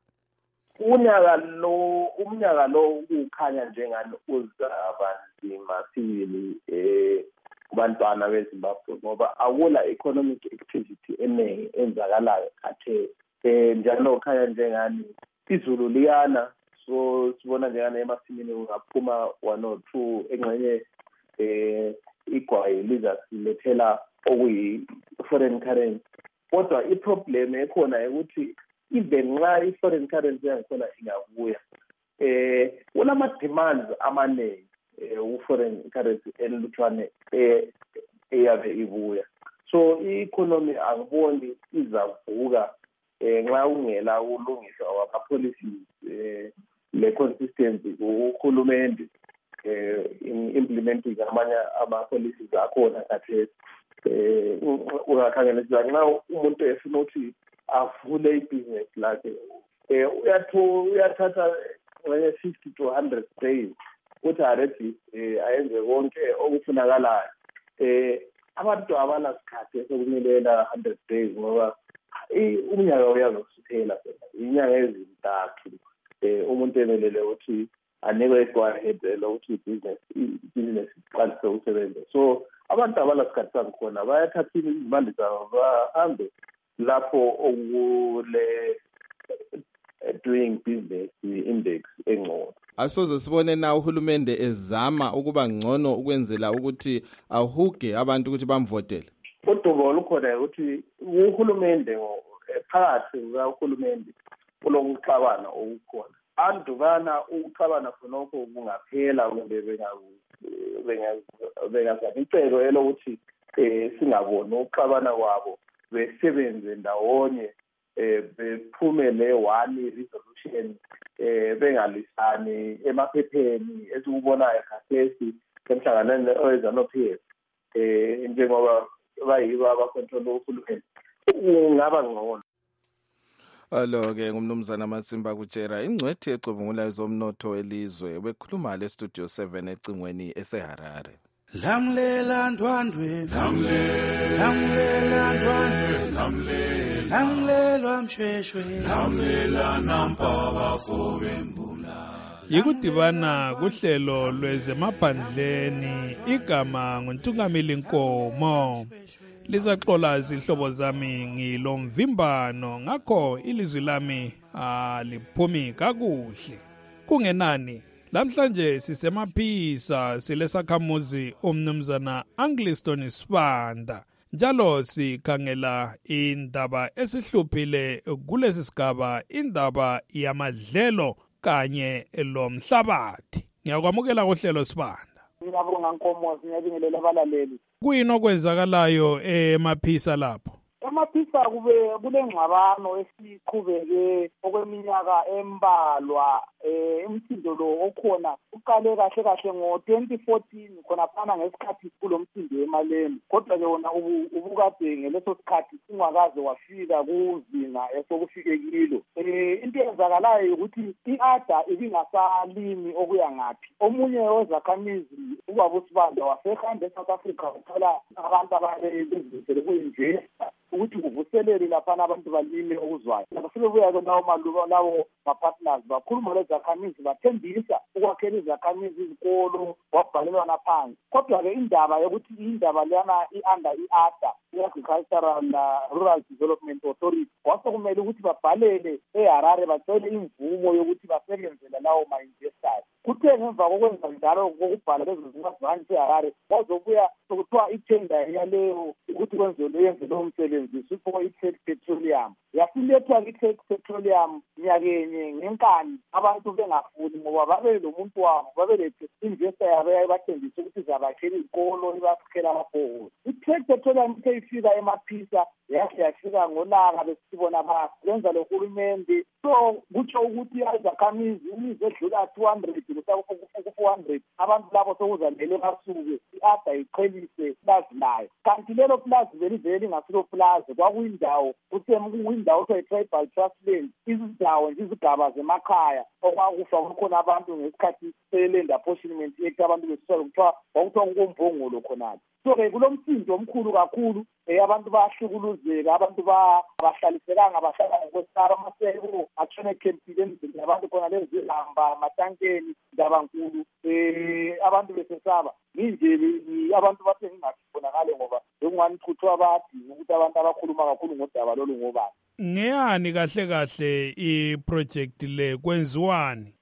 Umnyaka lo ukukhanya njengani uzaba nzima sibili kubantwana beZimbabwe ngoba akula economic activity eningi enzakalayo khathesi. Njalo ukhanya njengani izulu liyana, so sibona njengani emasimini kungaphuma 1 or 2 engxenye igwayi lizasilethela okuyi-foreign currency. Kodwa iproblem ekhona ukuthi even nxa i-foreign currency yangikhona ingabuya kunama-demands amaningi u-foreign currency elutshwane eyabe ibuya. So i-economy angiboni izavuka nxa ungela ulungiswa wama-policies le-consistency uhulumende implementing amanye ama-policies akhona khathesi. Ungakhangelisisa nxa umuntu efuna ukuthi avule ibhizinesi lakhe uyathatha 50 to 100 days ukuthi already ayenze konke okufunakalayo. Abantu abanasikhathi sokumilela 100 days ngoba umnyaka uyazokusuthela inyanga ezintathu umuntu emelele ukuthi anikwe go-ahead lokuthi ibhizinesi iqalise ukusebenza. So abantu abanasikhathi sangikhona bayathatha izimali zabo bahambe lapho okule doing business index engcono. Asoze sibone na uhulumende ezama ukuba ngcono ukwenzela ukuthi ahuge abantu ukuthi bamvotele. Kodwa olukhona ukuthi uhulumende phakathi kuhulumende kulokuxabana okukhona. Andubana ukuxabana khonokho kungaphela kumbe bengazabi icebo elokuthi singaboni ukuxabana kwabo besebenze ndawonye bephumele one resolution bengalisani emaphepheni esikubonayo khathesi emhlanganweni oweZANU-PF njengoba bayibo abakontrola uhulumende kungaba ngcono. Alo-ke ngumnumzana Masimba Kutshera ingcwethi ecubungulayo zomnotho elizwe ubekhuluma leStudio 7 ecingweni eseHarare. Lamlela ndwandwe lamlelwa mshweshwe lamlela nampa bafo bembula. Yikudibana kuhlelo lwezemaphandleni igama nguNtungamili Nkomo. Lizaxola izihlobo zami ngilo mvimbano ngakho ilizwi lami aliphumi kakuhle. Kungenani namhlanje sisemaphisa silesakhamuzi umnumzana Angliston Sibanda Njalo sikhangela indaba esihluphile kulesi sigaba, indaba yamadlelo kanye lomhlabathi. Ngiyakwamukela kuhlelo Sibanda. Ngiyabonga Nkomozi, ngiyabingelela abalaleli. Kuyini okwenzakalayo emaphisa lapho? Emaphisa kulengxabano esiqhubeke okweminyaka embalwa. Umsindo lo okhona uqale kahle ngo-2014 khona phana ngesikhathi kulomsindo emaleni, kodwa ke wona ubukade ngeleso sikhathi ungakaze wafika kuzinga esokufike kilo. Into eyenzakalayo ukuthi i-ADA ibingasalimi okuya ngaphi. Omunye wezakhamizi ubaba uSibanda wasehamba eSouth Africa wathola abantu ababezimisele kuyinvesta ukuthi kuvuselele laphana abantu balime okuzwayo. Sebebuya-ke lawo ma-partners bakhuluma lezakhamizi bathembisa ukwakhela izakhamizi izikolo wabhalelwa naphansi. Kodwa-ke indaba yokuthi indaba leyana i-under i-ADA, i-Agricultural Rural Development Authority, kwasekumele ukuthi babhalele eHarare bacele imvumo yokuthi basebenzele lawo ma-investors. Kuthe ngemva kokwenza njalo kokubhala lezo zincwadi eHarare kwazobuya sokuthiwa itender yaleyo ukuthi yenze lowo msebenzi sipho i-Tex Petroleum. Yasilethwa i-Tex Petroleum nyakenye ngenkani abantu bengafuni ngoba babe lo muntu wabo babelethe investor yabo yayibathembisa ukuthi izabakhela izikolo ibakhela amabhoholo. I-Tex Petroleum ithe ifika emaphisa yahle yafika ngolaka besibona basenza lo hulumende. So kutsho ukuthi izakhamizi imizi edlula 200 ku-400 abantu labo sokuzamele basuke i-ADA iqhelise plazi layo. Kanti lelo plazi belivele ngasilo plazi kwakuyindawo kuyindawo kuthiwa i-Tribal Trust Land, izindawo nje izigaba zemakhaya okwakufa kukhona abantu ngesikhathi se-Land Apportionment Act abantu besiswa kwakuthiwa kukombongolo khonapho. So-ke kulomsindo omkhulu kakhulu, abantu bayahlukuluzeka, abantu abahlalisekanga bahlala ngokwesaba, amaseko atshone ekhempile emzini abantu khona lezihamba amatankeni indaba nkulu, abantu besesaba. Nje abantu bathe ngingakubonakale ngoba bekungani kuthwa abadinga ukuthi abantu abakhuluma kakhulu ngodaba lolu ngobani. Ngeyani kahle i-project le kwenziwani?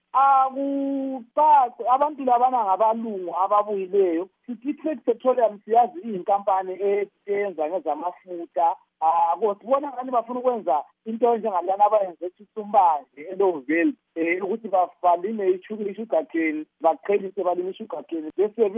Akucace abantu labana ngabalungu ababuyileyo. I-Tex Petroleum siyazi iyinkampani eyenza ngezamafutha. Sibona ngani bafuna ukwenza into enjengalana abayenze eThisumbanje eLowville, ukuthi balime i-sugar cane, baqhelise balime i-sugar cane bese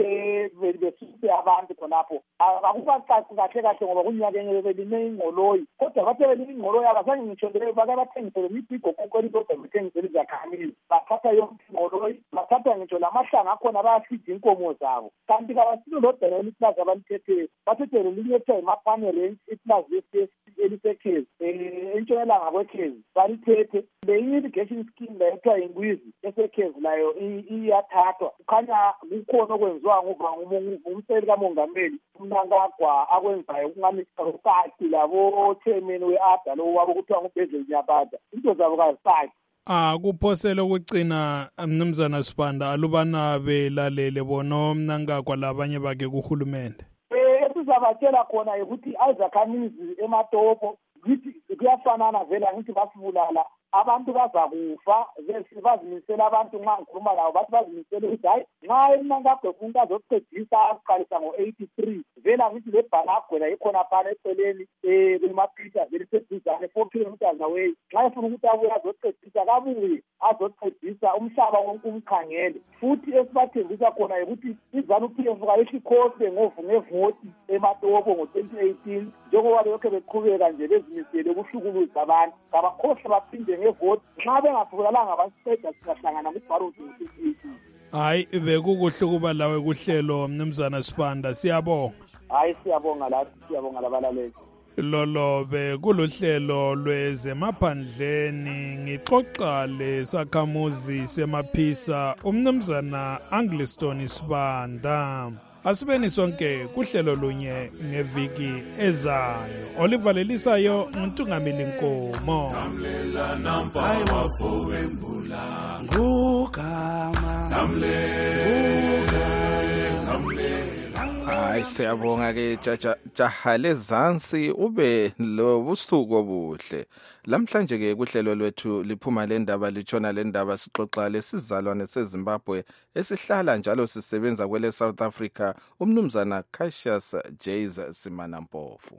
besuse abantu khonapho. Akubacaci kahle ngoba kunyakeni belime ingqoloyi, kodwa bathe belime ingqoloyi abazange ngitsho leyo bake bathengisele imipigo konkoni kodwa bethengisele izakhamizi. Bathatha yonke ingqoloyi, bathatha ngitsho lamahlanga akhona bayafida inkomo zabo. Kanti kabasilo lodwa iplazi abalithethe bathethe lelinye ethiwa iMapane Range, iplazi elisekhezi entshonalanga kwekhezi balithethe. Le irrigation scheme leyo ethiwa Ingwizi esekhezi layo iyathathwa. Kukhanya kukhona okwenziwa ngumseli kamongameli uMnangagwa akwenzayo kungani kathi labo chairman we-ADA lo wabo kuthiwa nguBezel Nyabada into zabo kazisayi. Kuphosele ukucina Mnumzana Sibanda alubana belalele bona Mnangagwa labanye bakhe kuhulumende. Esizabatshela khona ukuthi izakhamizi ematopo ngithi kuyafanana vela ngithi basibulala abantu bazakufa bazimisela abantu nxa ngikhuluma labo bathi bazimisele ukuthi hayi nxa eMnangagwa umuntu azoqedisa aqalisa ngo-83 vela ngithi le bhalagwela ikhona phana eceleni kwemaphisa veliseduzane 4 kilometers away. Nxa efuna ukuthi abuye azoqedisa kabuye azoqedisa umhlaba wonke umkhangele. Futhi esibathembisa khona ukuthi iZANU-PF kayisikhohle ngevoti ematopo ngo-2018 njengoba lokho beqhubeka nje bezimisele ukuhlukuluza abantu ngabakhohle baphinde ngevoti. Nxa bengafukulalanga basiqeda singahlangana kuBharuti ngo-2018. Hayi bekukuhle ukuba lawe kuhlelo Mnumzana Sibanda, siyabonga. Hayi siyabonga lathi, siyabonga labalaleli. Lolo bekuluhlelo lwezemaphandleni ngixoxa lesakhamuzi semaphisa uMnumzana Angliston Sibanda. Asibeni sonke kuhlelo lunye ngeviki ezayo. Olivalelisayo uNtungamili Nkomo. Namlela nampa wafo wembula. Ngugama. Namlela. Hayi siyabonga ke jaha lezansi ube lobusuku obuhle. Lamhlanje ke kuhlelo lwethu liphuma le ndaba litshona le ndaba sixoxa lesizalwane seZimbabwe esihlala njalo sisebenza kwele South Africa umnumzana Cassius Jays Simana Mpofu.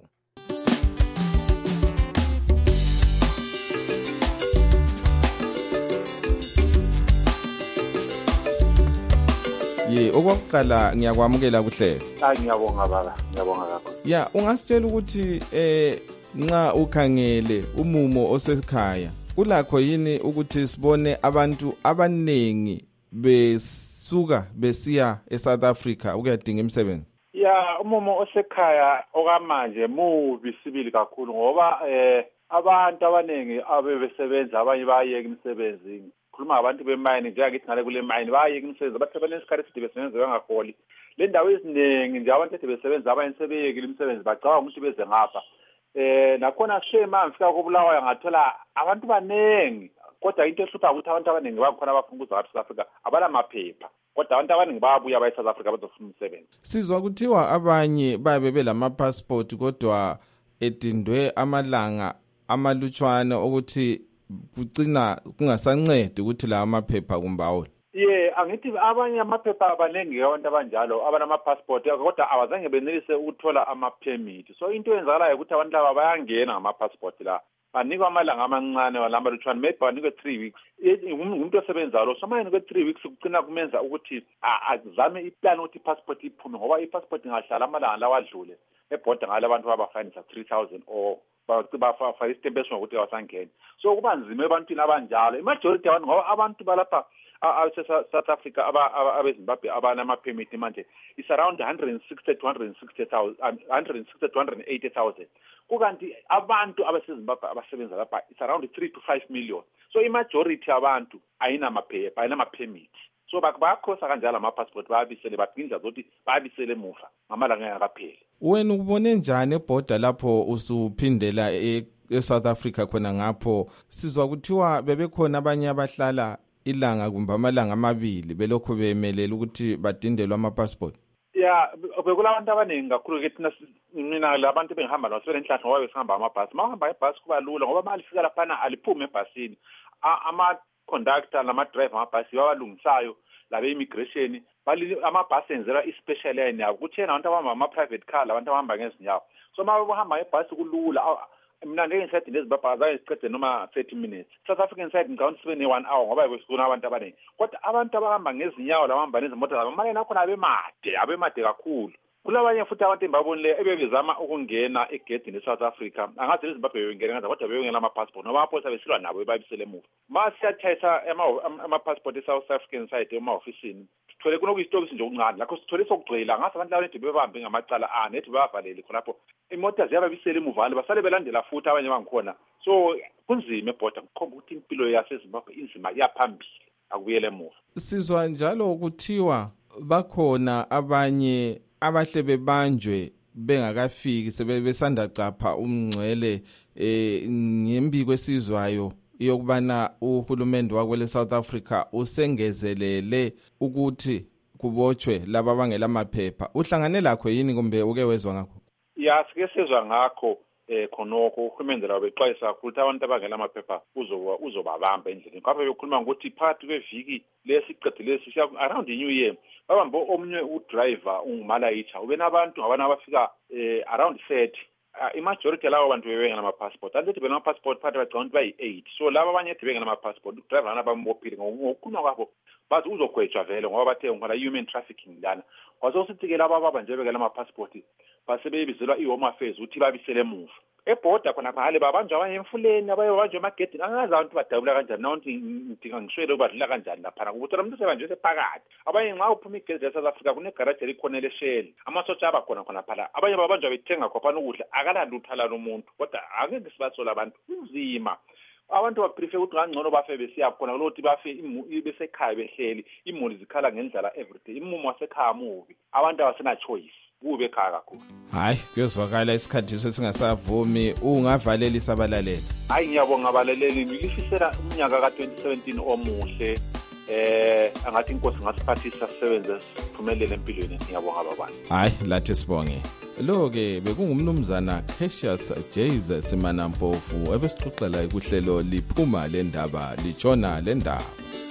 Okokuqala ngiyakwamukela kuhle. Ngiyabonga baba, ngiyabonga kakhulu. Ungasitshela ukuthi nxa ukhangele umumo osekhaya kulakho yini ukuthi sibone abantu abanengi besuka besiya eSouth Africa ukuyadinga imisebenzi? Umumo osekhaya okamanje mubi sibili kakhulu ngoba abantu abanengi abebesebenza abanye bayeka imisebenzi. Khuluma abantu bemayini njengakithi ngale kule mayini bayeka imisebenzi abathi abanesikhathi eside besebenza bangaholi. Le ndawo eziningi nje abantu ethe besebenza abanye sebeyekile imisebenzi bacabanga ukuthi beze ngapha. Nakhona shema ngifika koBulawayo ngathola abantu banengi kodwa into ehlupha ukuthi abantu abaningi bakhona abafuna ukuza South Africa abala maphepha kodwa abantu abaningi bayabuya ba eSouth Africa bazofuna umsebenzi. Sizwa kuthiwa abanye babe belama passport kodwa edindwe amalanga amalutshwana ukuthi kucina kungasancedi ukuthi la amaphepha kumbawula. Angithi abanye amaphepha abanengi abantu abanjalo abanama passport kodwa abazange benelise ukuthola ama permit. So into eyenzakalayo ukuthi abantu laba bayangena ngama passport la banikwa amalanga amancane walamba lutshwana maybe banikwe 3 weeks. Umuntu osebenzayo so manje 3 weeks kucina kumenza ukuthi azame iplan ukuthi passport iphume ngoba ipassport ingahlala amalanga lawadlule ebhoda ngale abantu abafinisa 3000 or bafa istempeso ngokuthi awasangena. So kuba nzima ebantwini abanjalo imajority abantu ngoba abantu balapha South Africa abeZimbabwe abanama permit manje is around 160 to 180,000 kukanti abantu abeseZimbabwe abasebenza lapha is around 3 to 5 million. So imajority abantu ayina maphepha ayina permit. So bakhosa kanjalo ama passport bayabisele badinga zokuthi bayabisele emuva ngamalanga angakapheli. Wena ubone njani ebhoda lapho usuphindela eSouth Africa khona ngapho sizwa kuthiwa bebekhona abanye abahlala ilanga kumbe amalanga amabili belokho bemelela ukuthi badindelwe ama passport? Bekulabantu abaningi kakhulu ke thina mina labantu bengihamba nabo sebenenhlahla ngoba besihamba amabhasi. Mahamba ibhasi kuba lula ngoba malifika lapha aliphume ebhasini. Ama conductor nama driver amabhasi babalungisayo labe immigration amabhasi enzela ispecial line yabo kuthena abantu abahamba ama private car labantu abahamba ngezinyawo. So mabahamba ngebhasi kulula. Mina ngeke ngisathi lezibhabhaza ayisiqede noma 30 minutes. South African side ngicabanga sibe 1 hour ngoba besifuna abantu abaningi. Kodwa abantu abahamba ngezinyawo labahamba nezimoto zabo manje nakhona abemade kakhulu. Kulabanye futhi abantu embabonile ebebezama ukungena egedini eSouth Africa. Angathi lezibhabhe bengena ngaza kodwa beyongena ama passport ngoba amaphoyisa besilwa nabo bayibisele emuva. Masiyathatha ama passport eSouth African side ema-ofisini. Sithole kunokuyisitokisi nje okuncane lakho sithole sokugcwela ngathi abantu labo nethi bebambe ngamacala nethi bayavalele khonapho imoto ziyababisela emuvalo basale belandela futhi abanye bangikhona. So kunzima ebhoda kukhomba ukuthi impilo yaseZimbabwe inzima iyaphambili akubuyele emuva. Sizwa njalo ukuthiwa bakhona abanye abahle bebanjwe bengakafiki sebesanda capha umngcwele ngembi kwesizwayo yokubana uhulumende wakwele South Africa usengezelele ukuthi kubotshwe laba abangela maphepha. Uhlangane lakho yini kumbe uke wezwa ngakho? Sike sezwa ngakho khonoko uhulumende lawo bexwayisa ukuthi abantu abangela maphepha uzobabamba endleleni. Ngapha bekhuluma ngokuthi phakathi kweviki lesiqedile lesi around the new year babambe omnye udriver ungumalayitha ube nabantu ngabana abafika around 30. Imajority lawo abantu bebengena ama passport andithi bena passport phakathi bacount bayi 8. So laba abanye bebengena ama passport udriver nabambophile ngokukhuluma kwabo bathi uzogwetshwa vele ngoba bathe ngona human trafficking lana. Kwazosithi ke laba ababa nje bekela ama passport basebeyibizelwa iHome Affairs uthi babisele emuva. Ebhoda khona phale babanjwa abanye emfuleni abaye banjwa emagedini angazi abantu badabula kanjani nawuthi ngidinga ngishwele ukubadlula kanjani lapha ukuthi umuntu sebanjwe sephakathi abanye nxa uphuma igezi eSouth Africa kune garage elikhona lesheli amasotsha abakhona khona phala abanye babanjwa bethenga khopana ukudla akalanduthala lomuntu kodwa angeke sibasola abantu kunzima abantu baprefer ukuthi ngangcono bafe besiya khona lokuthi bafe besekhaya behleli imuli zikhala ngendlela everyday imumo wasekhaya mubi abantu abasena choice kube ekhaya kakhulu. Hayi kuyozwakala isikhathi sesingasavumi ungavalelisa abalaleli. Hayi ngiyabonga abalaleli ngilifisela umnyaka ka2017 omuhle angathi inkosi ngasiphathisa sisebenze siphumelele empilweni. Ngiyabonga babani. Hayi lathi sibonge. Lo-ke bekungumnumzana Cassius Jays Simanampofu ebesixoxela kuhlelo liphuma le ndaba litshona le ndaba.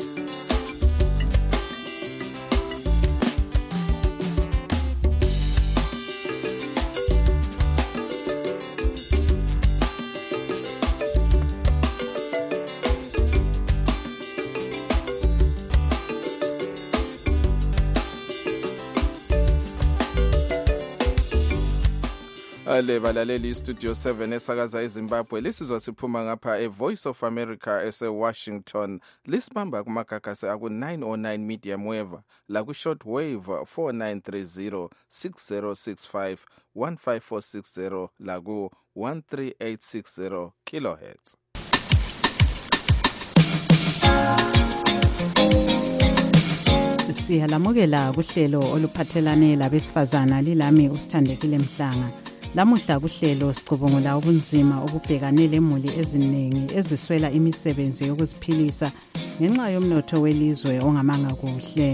Ale balaleli Studio 7 esakaza eZimbabwe lisizwa siphuma ngapha eVoice of America ese-Washington lisibamba kumagagasi aku-909 medium wave la ku-short wave 4930 6065 15460 la ku-13860 kilohertz. Siyalamukela kuhlelo oluphathelane labesifazana lilami usithandekile Mhlanga. Lamuhla kuhlelo sicubungula ubunzima obubhekane lemuli eziningi eziswela imisebenzi yokuziphilisa ngenxa yomnotho welizwe ongamanga kuhle.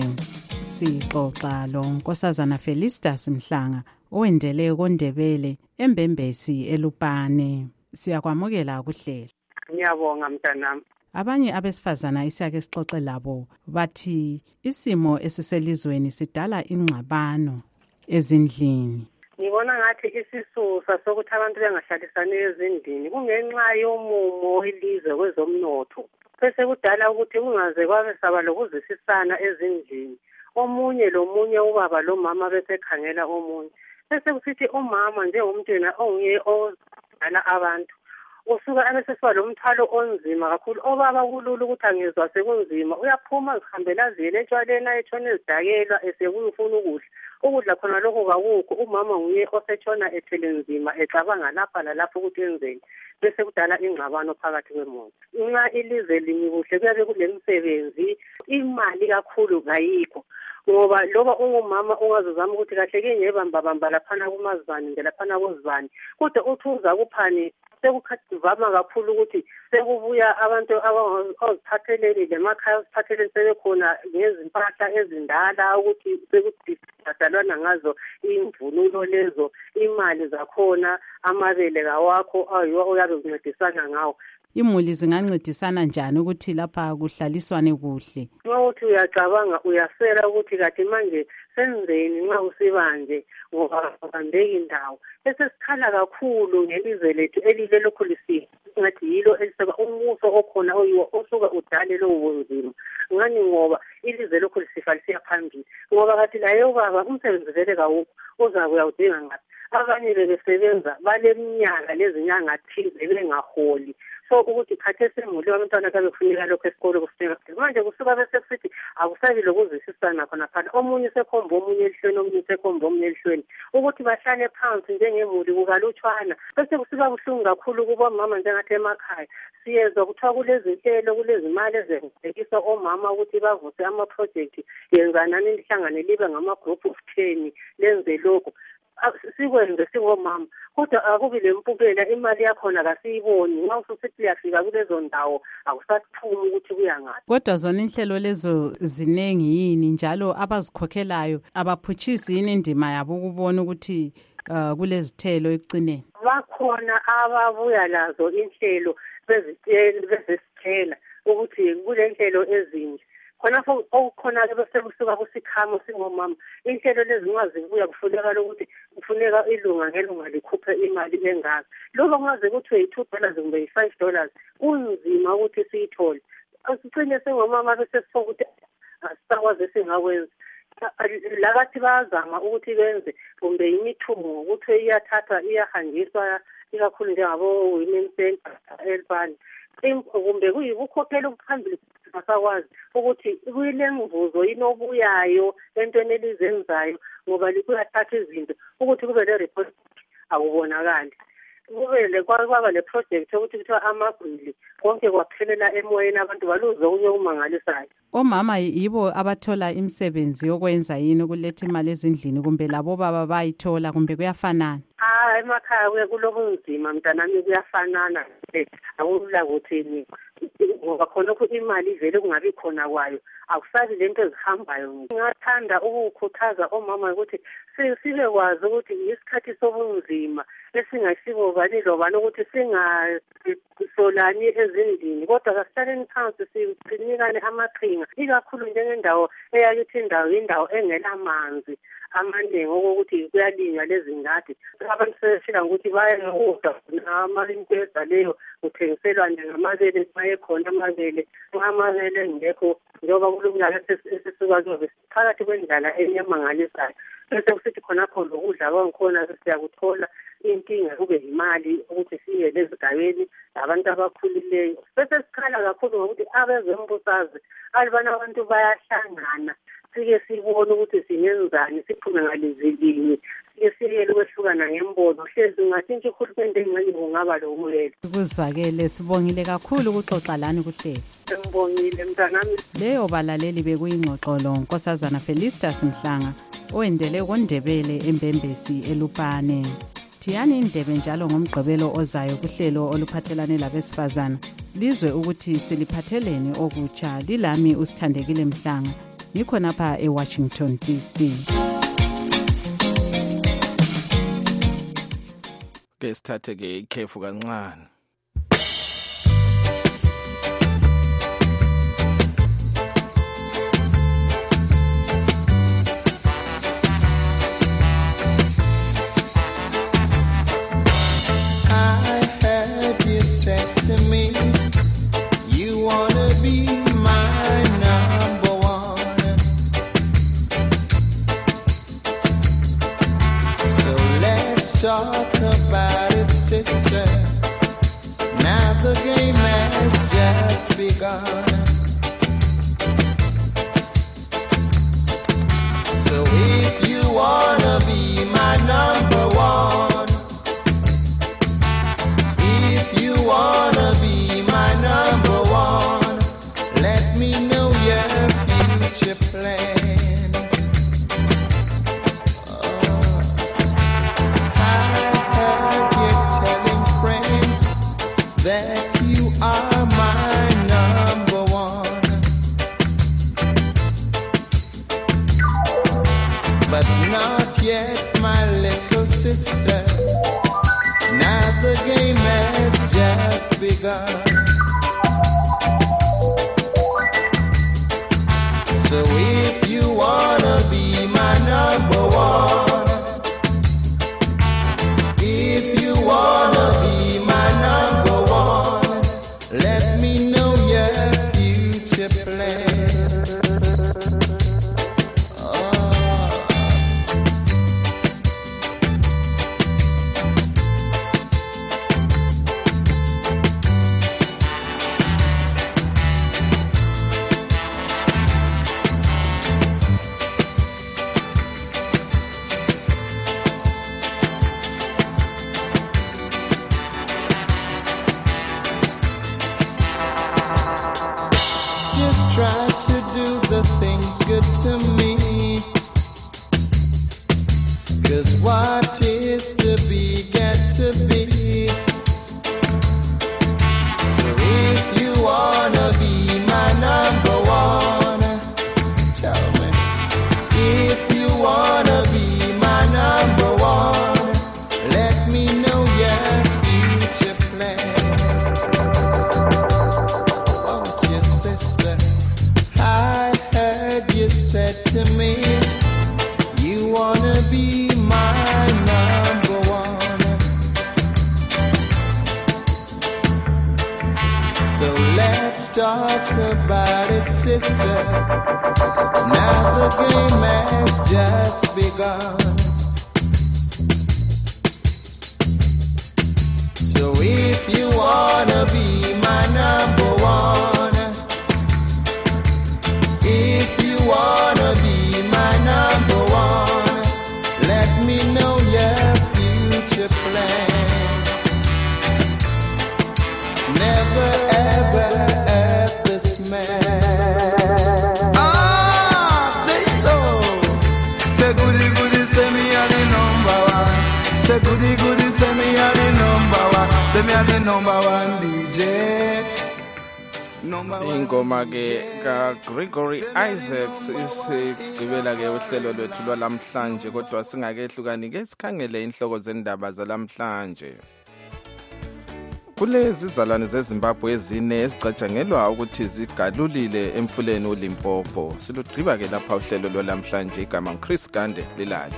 Sixoxa lo Nkosazana Felicitas Mhlanga owendele koNdebele eMbembesi eLupane. Siyakwamukela kuhlelo. Ngiyabonga mntanami. Abanye abesifazana isiyake sixoxe labo bathi isimo esiselizweni sidala ingxabano ezindlini. Ngibona ngathi isisusa sokuthi abantu bengahlalisani ezindlini kungenxa yomumo welizwe kwezomnotho. Bese kudala ukuthi kungaze kwabe saba lokuzwisisana ezindlini. Omunye lomunye ubaba lo mama bese khangela omunye. Bese kusithi umama njengomntwana onguye odala abantu. Usuka abesesiba lomthwalo onzima kakhulu. Obaba kulula ukuthi angezwa sekunzima. Uyaphuma zihambela zile etshwaleni ayetshona ezidakelwa esekufuna ukudla. Ukudla khona lokho kakukho. Umama nguye osetshona ethele nzima ecabanga lapha lalapho ukuthi enzeni. Bese kudala ingxabano phakathi kwemoto. Nxa ilizwe limi kuhle kuyabe kulemisebenzi imali kakhulu ngayikho. Ngoba loba ungumama ungazozama ukuthi kahle ke ngebamba laphana kumazibani ngelaphana kozibani. Kodwa uthi uza kuphani sekukhathivama kakhulu ukuthi sekubuya abantu abaziphatheleni lemakhaya aziphatheleni sebekhona ngezimpahla ezindala ukuthi sekudalwana ngazo imvunulo lezo imali zakhona amabele kawakho ayiwo uyabe uncedisana ngawo. Imuli zingancedisana njani ukuthi lapha kuhlaliswane kuhle? Ngokuthi uyacabanga uyasela ukuthi kade manje senzeni nxa usibanje ngoba ubambeki indawo. Bese sikhala kakhulu ngelizwe lethu elile lokhu lisiwe. Ngathi yilo eliseba umuso okhona oyiwo osuka udale lo bunzima. Ngani ngoba ilizwe lokhu lisifa lisiya phambili. Ngoba kathi layo baba umsebenzi vele kawukho uzakuya udinga ngathi. Abanye bebesebenza baleminyaka lezinyanga thize bengaholi. So ukuthi khathesi emuli abantwana kabe kufuneka lokho esikole kufuneka manje kusuka bese kusithi akusabi lokuzwisisana khona phana omunye sekhomba omunye elihlweni omunye sekhomba omunye elihlweni ukuthi bahlale phansi njengemuli kukalutshwana bese kusuka buhlungu kakhulu kuba mama njengathi emakhaya siyezwa kuthiwa kulezinhlelo kulezimali ezenzekisa omama ukuthi bavuse ama-project yenzanani lihlangane libe ngama-group of 10 lenze lokho sikwenze singomama kodwa akubi lempukela imali yakhona kasiyiboni nxa ususithi liyafika kulezo ndawo akusathumi ukuthi kuyangaphi. Kodwa zona inhlelo lezo zinengi yini njalo abazikhokhelayo abaphutshisi yini indima yabo ukubona ukuthi kulezithelo ekucineni? Bakhona ababuya lazo inhlelo bezisithela ukuthi kule nhlelo ezinje khonapho okukhona-ke bese kusuka kusikhamo singomama inhlelo lezi nwazibuya kufuneka ukuthi kufuneka ilunga ngelunga likhuphe imali engaka loba kungaze kuthiwe $2 kumbe $5 kunzima ukuthi siyithole asicine singomama bese sifo ukuthi asisakwazi singakwenza lakathi bayazama ukuthi benze kumbe imithungo ukuthi iyathathwa iyahanjiswa ikakhulu njengabo women center elibani kumbe kuyibukhokhela ukuphambili basakwazi ukuthi kuyile mvuzo inobuyayo entweni elizenzayo ngoba likuyathatha izinto ukuthi kube le report akubonakali kube kwaba le project ukuthi kuthiwa amagwili konke kwaphelela emoyeni abantu baluze okunye okumangalisayo. Omama yibo abathola imisebenzi yokwenza yini ukuletha imali ezindlini kumbe labo baba bayithola kumbe kuyafanana? Emakhaya kulobunzima mntanami kuyafanana akulula ukuthi ngoba khonokho imali ivele kungabi khona kwayo akusabi lento ezihambayo. Ngingathanda ukukhuthaza omama ukuthi sibekwazi ukuthi isikhathi sobunzima esingasibobani lobani ukuthi singasolani ezindlini, kodwa kasihlaleni phansi sinikane amaqhinga, ikakhulu njengendawo eyakithi indawo engelamanzi amaningi okokuthi kuyalinywa lezi ngadi. Abantu sebefika ukuthi bayengokudla amalimpeza leyo kuthengiselwa njengamabele mayekhona amabele ngekho njengoba kulumnyaka esisuka kuzo phakathi kwendlala enyamangalisayo. Bese kusithi khonapho lokudla kwangikhona siyakuthola, inkinga kube yimali ukuthi siye lezigabeni abantu abakhulileyo. Bese sikhala kakhulu ngokuthi abezembusazwe alibana abantu bayahlangana, sike sibone ukuthi singenzani, siphume ngalizilinye, sike siyele kwehlukana ngembono. Hlezi ungathintsha uhulumende engxenye kungaba lo umulelo. Kuzwakele, sibongile kakhulu ukuxoxa lani kuhlelo. Ngibongile mntanami. Leyo balaleli bekuyingxoxolo Nkosazana Felicitas Mhlanga owendele koNdebele eMbembesi eLupane. Thiyani indlebe njalo ngomgqibelo ozayo kuhlelo oluphathelane labesifazana. Lizwe ukuthi siliphatheleni okutsha. Lilami uSithandekile Mhlanga. Nikhonapha eWashington DC. Ke sithathe ke ikhefu kancane. Talk about it, sister. Now the game has just begun. So if you wanna be my number one, if you wanna be my number one, let me know your future plan. That you are my number one, but not yet my little sister. Now the game has just begun. So if you wanna be my number one, if you wanna be my number one, let me know your future plan. Try to do the things good to me, 'cause what is to be got to be. So if you wanna be my number one, tell me. If you wanna be my number one, let me know your future plan. You said to me, you wanna be my number one. So let's talk about it, sister. Now the game has just begun. So if you wanna be my number one, if you wanna be my number one, let me know your future plan. Never ever at this man. Say so. Say goody goody, say me are the number one. Say goody goody, say me are the number one. Say me are the number one DJ. ingoma-ke kaGregory Isaacs isigqibela-ke uhlelo lwethu lwalamhlanje, kodwa singakehlukani-ke sikhangele inhloko zendaba zalamhlanje. Kulezi zizalwane zeZimbabwe ezine ezicatshangelwa ukuthi zigalulile emfuleni uLimpopo. Silugqiba-ke lapha uhlelo lwalamhlanje, igama Chris Gande Lilali.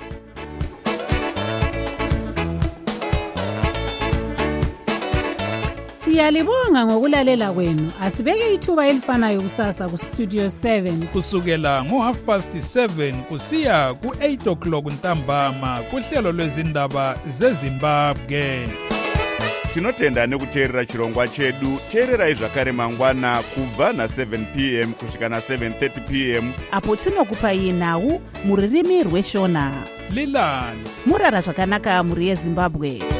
Siyalibonga ngokulalela kwenu. Asibeke ithuba elifanayo kusasa ku Studio 7 kusukela ngo7:30 kusiya ku8 o'clock ntambama kuhlelo lwezindaba zeZimbabwe. Tinotenda nekuteerera chirongwa chedu. Teererai zvakare mangwana kubva na7 p.m. kusvika na7:30 p.m. apo tinokupai nhau muririmi rweshona. Lilali murara zvakanaka muri yeZimbabwe.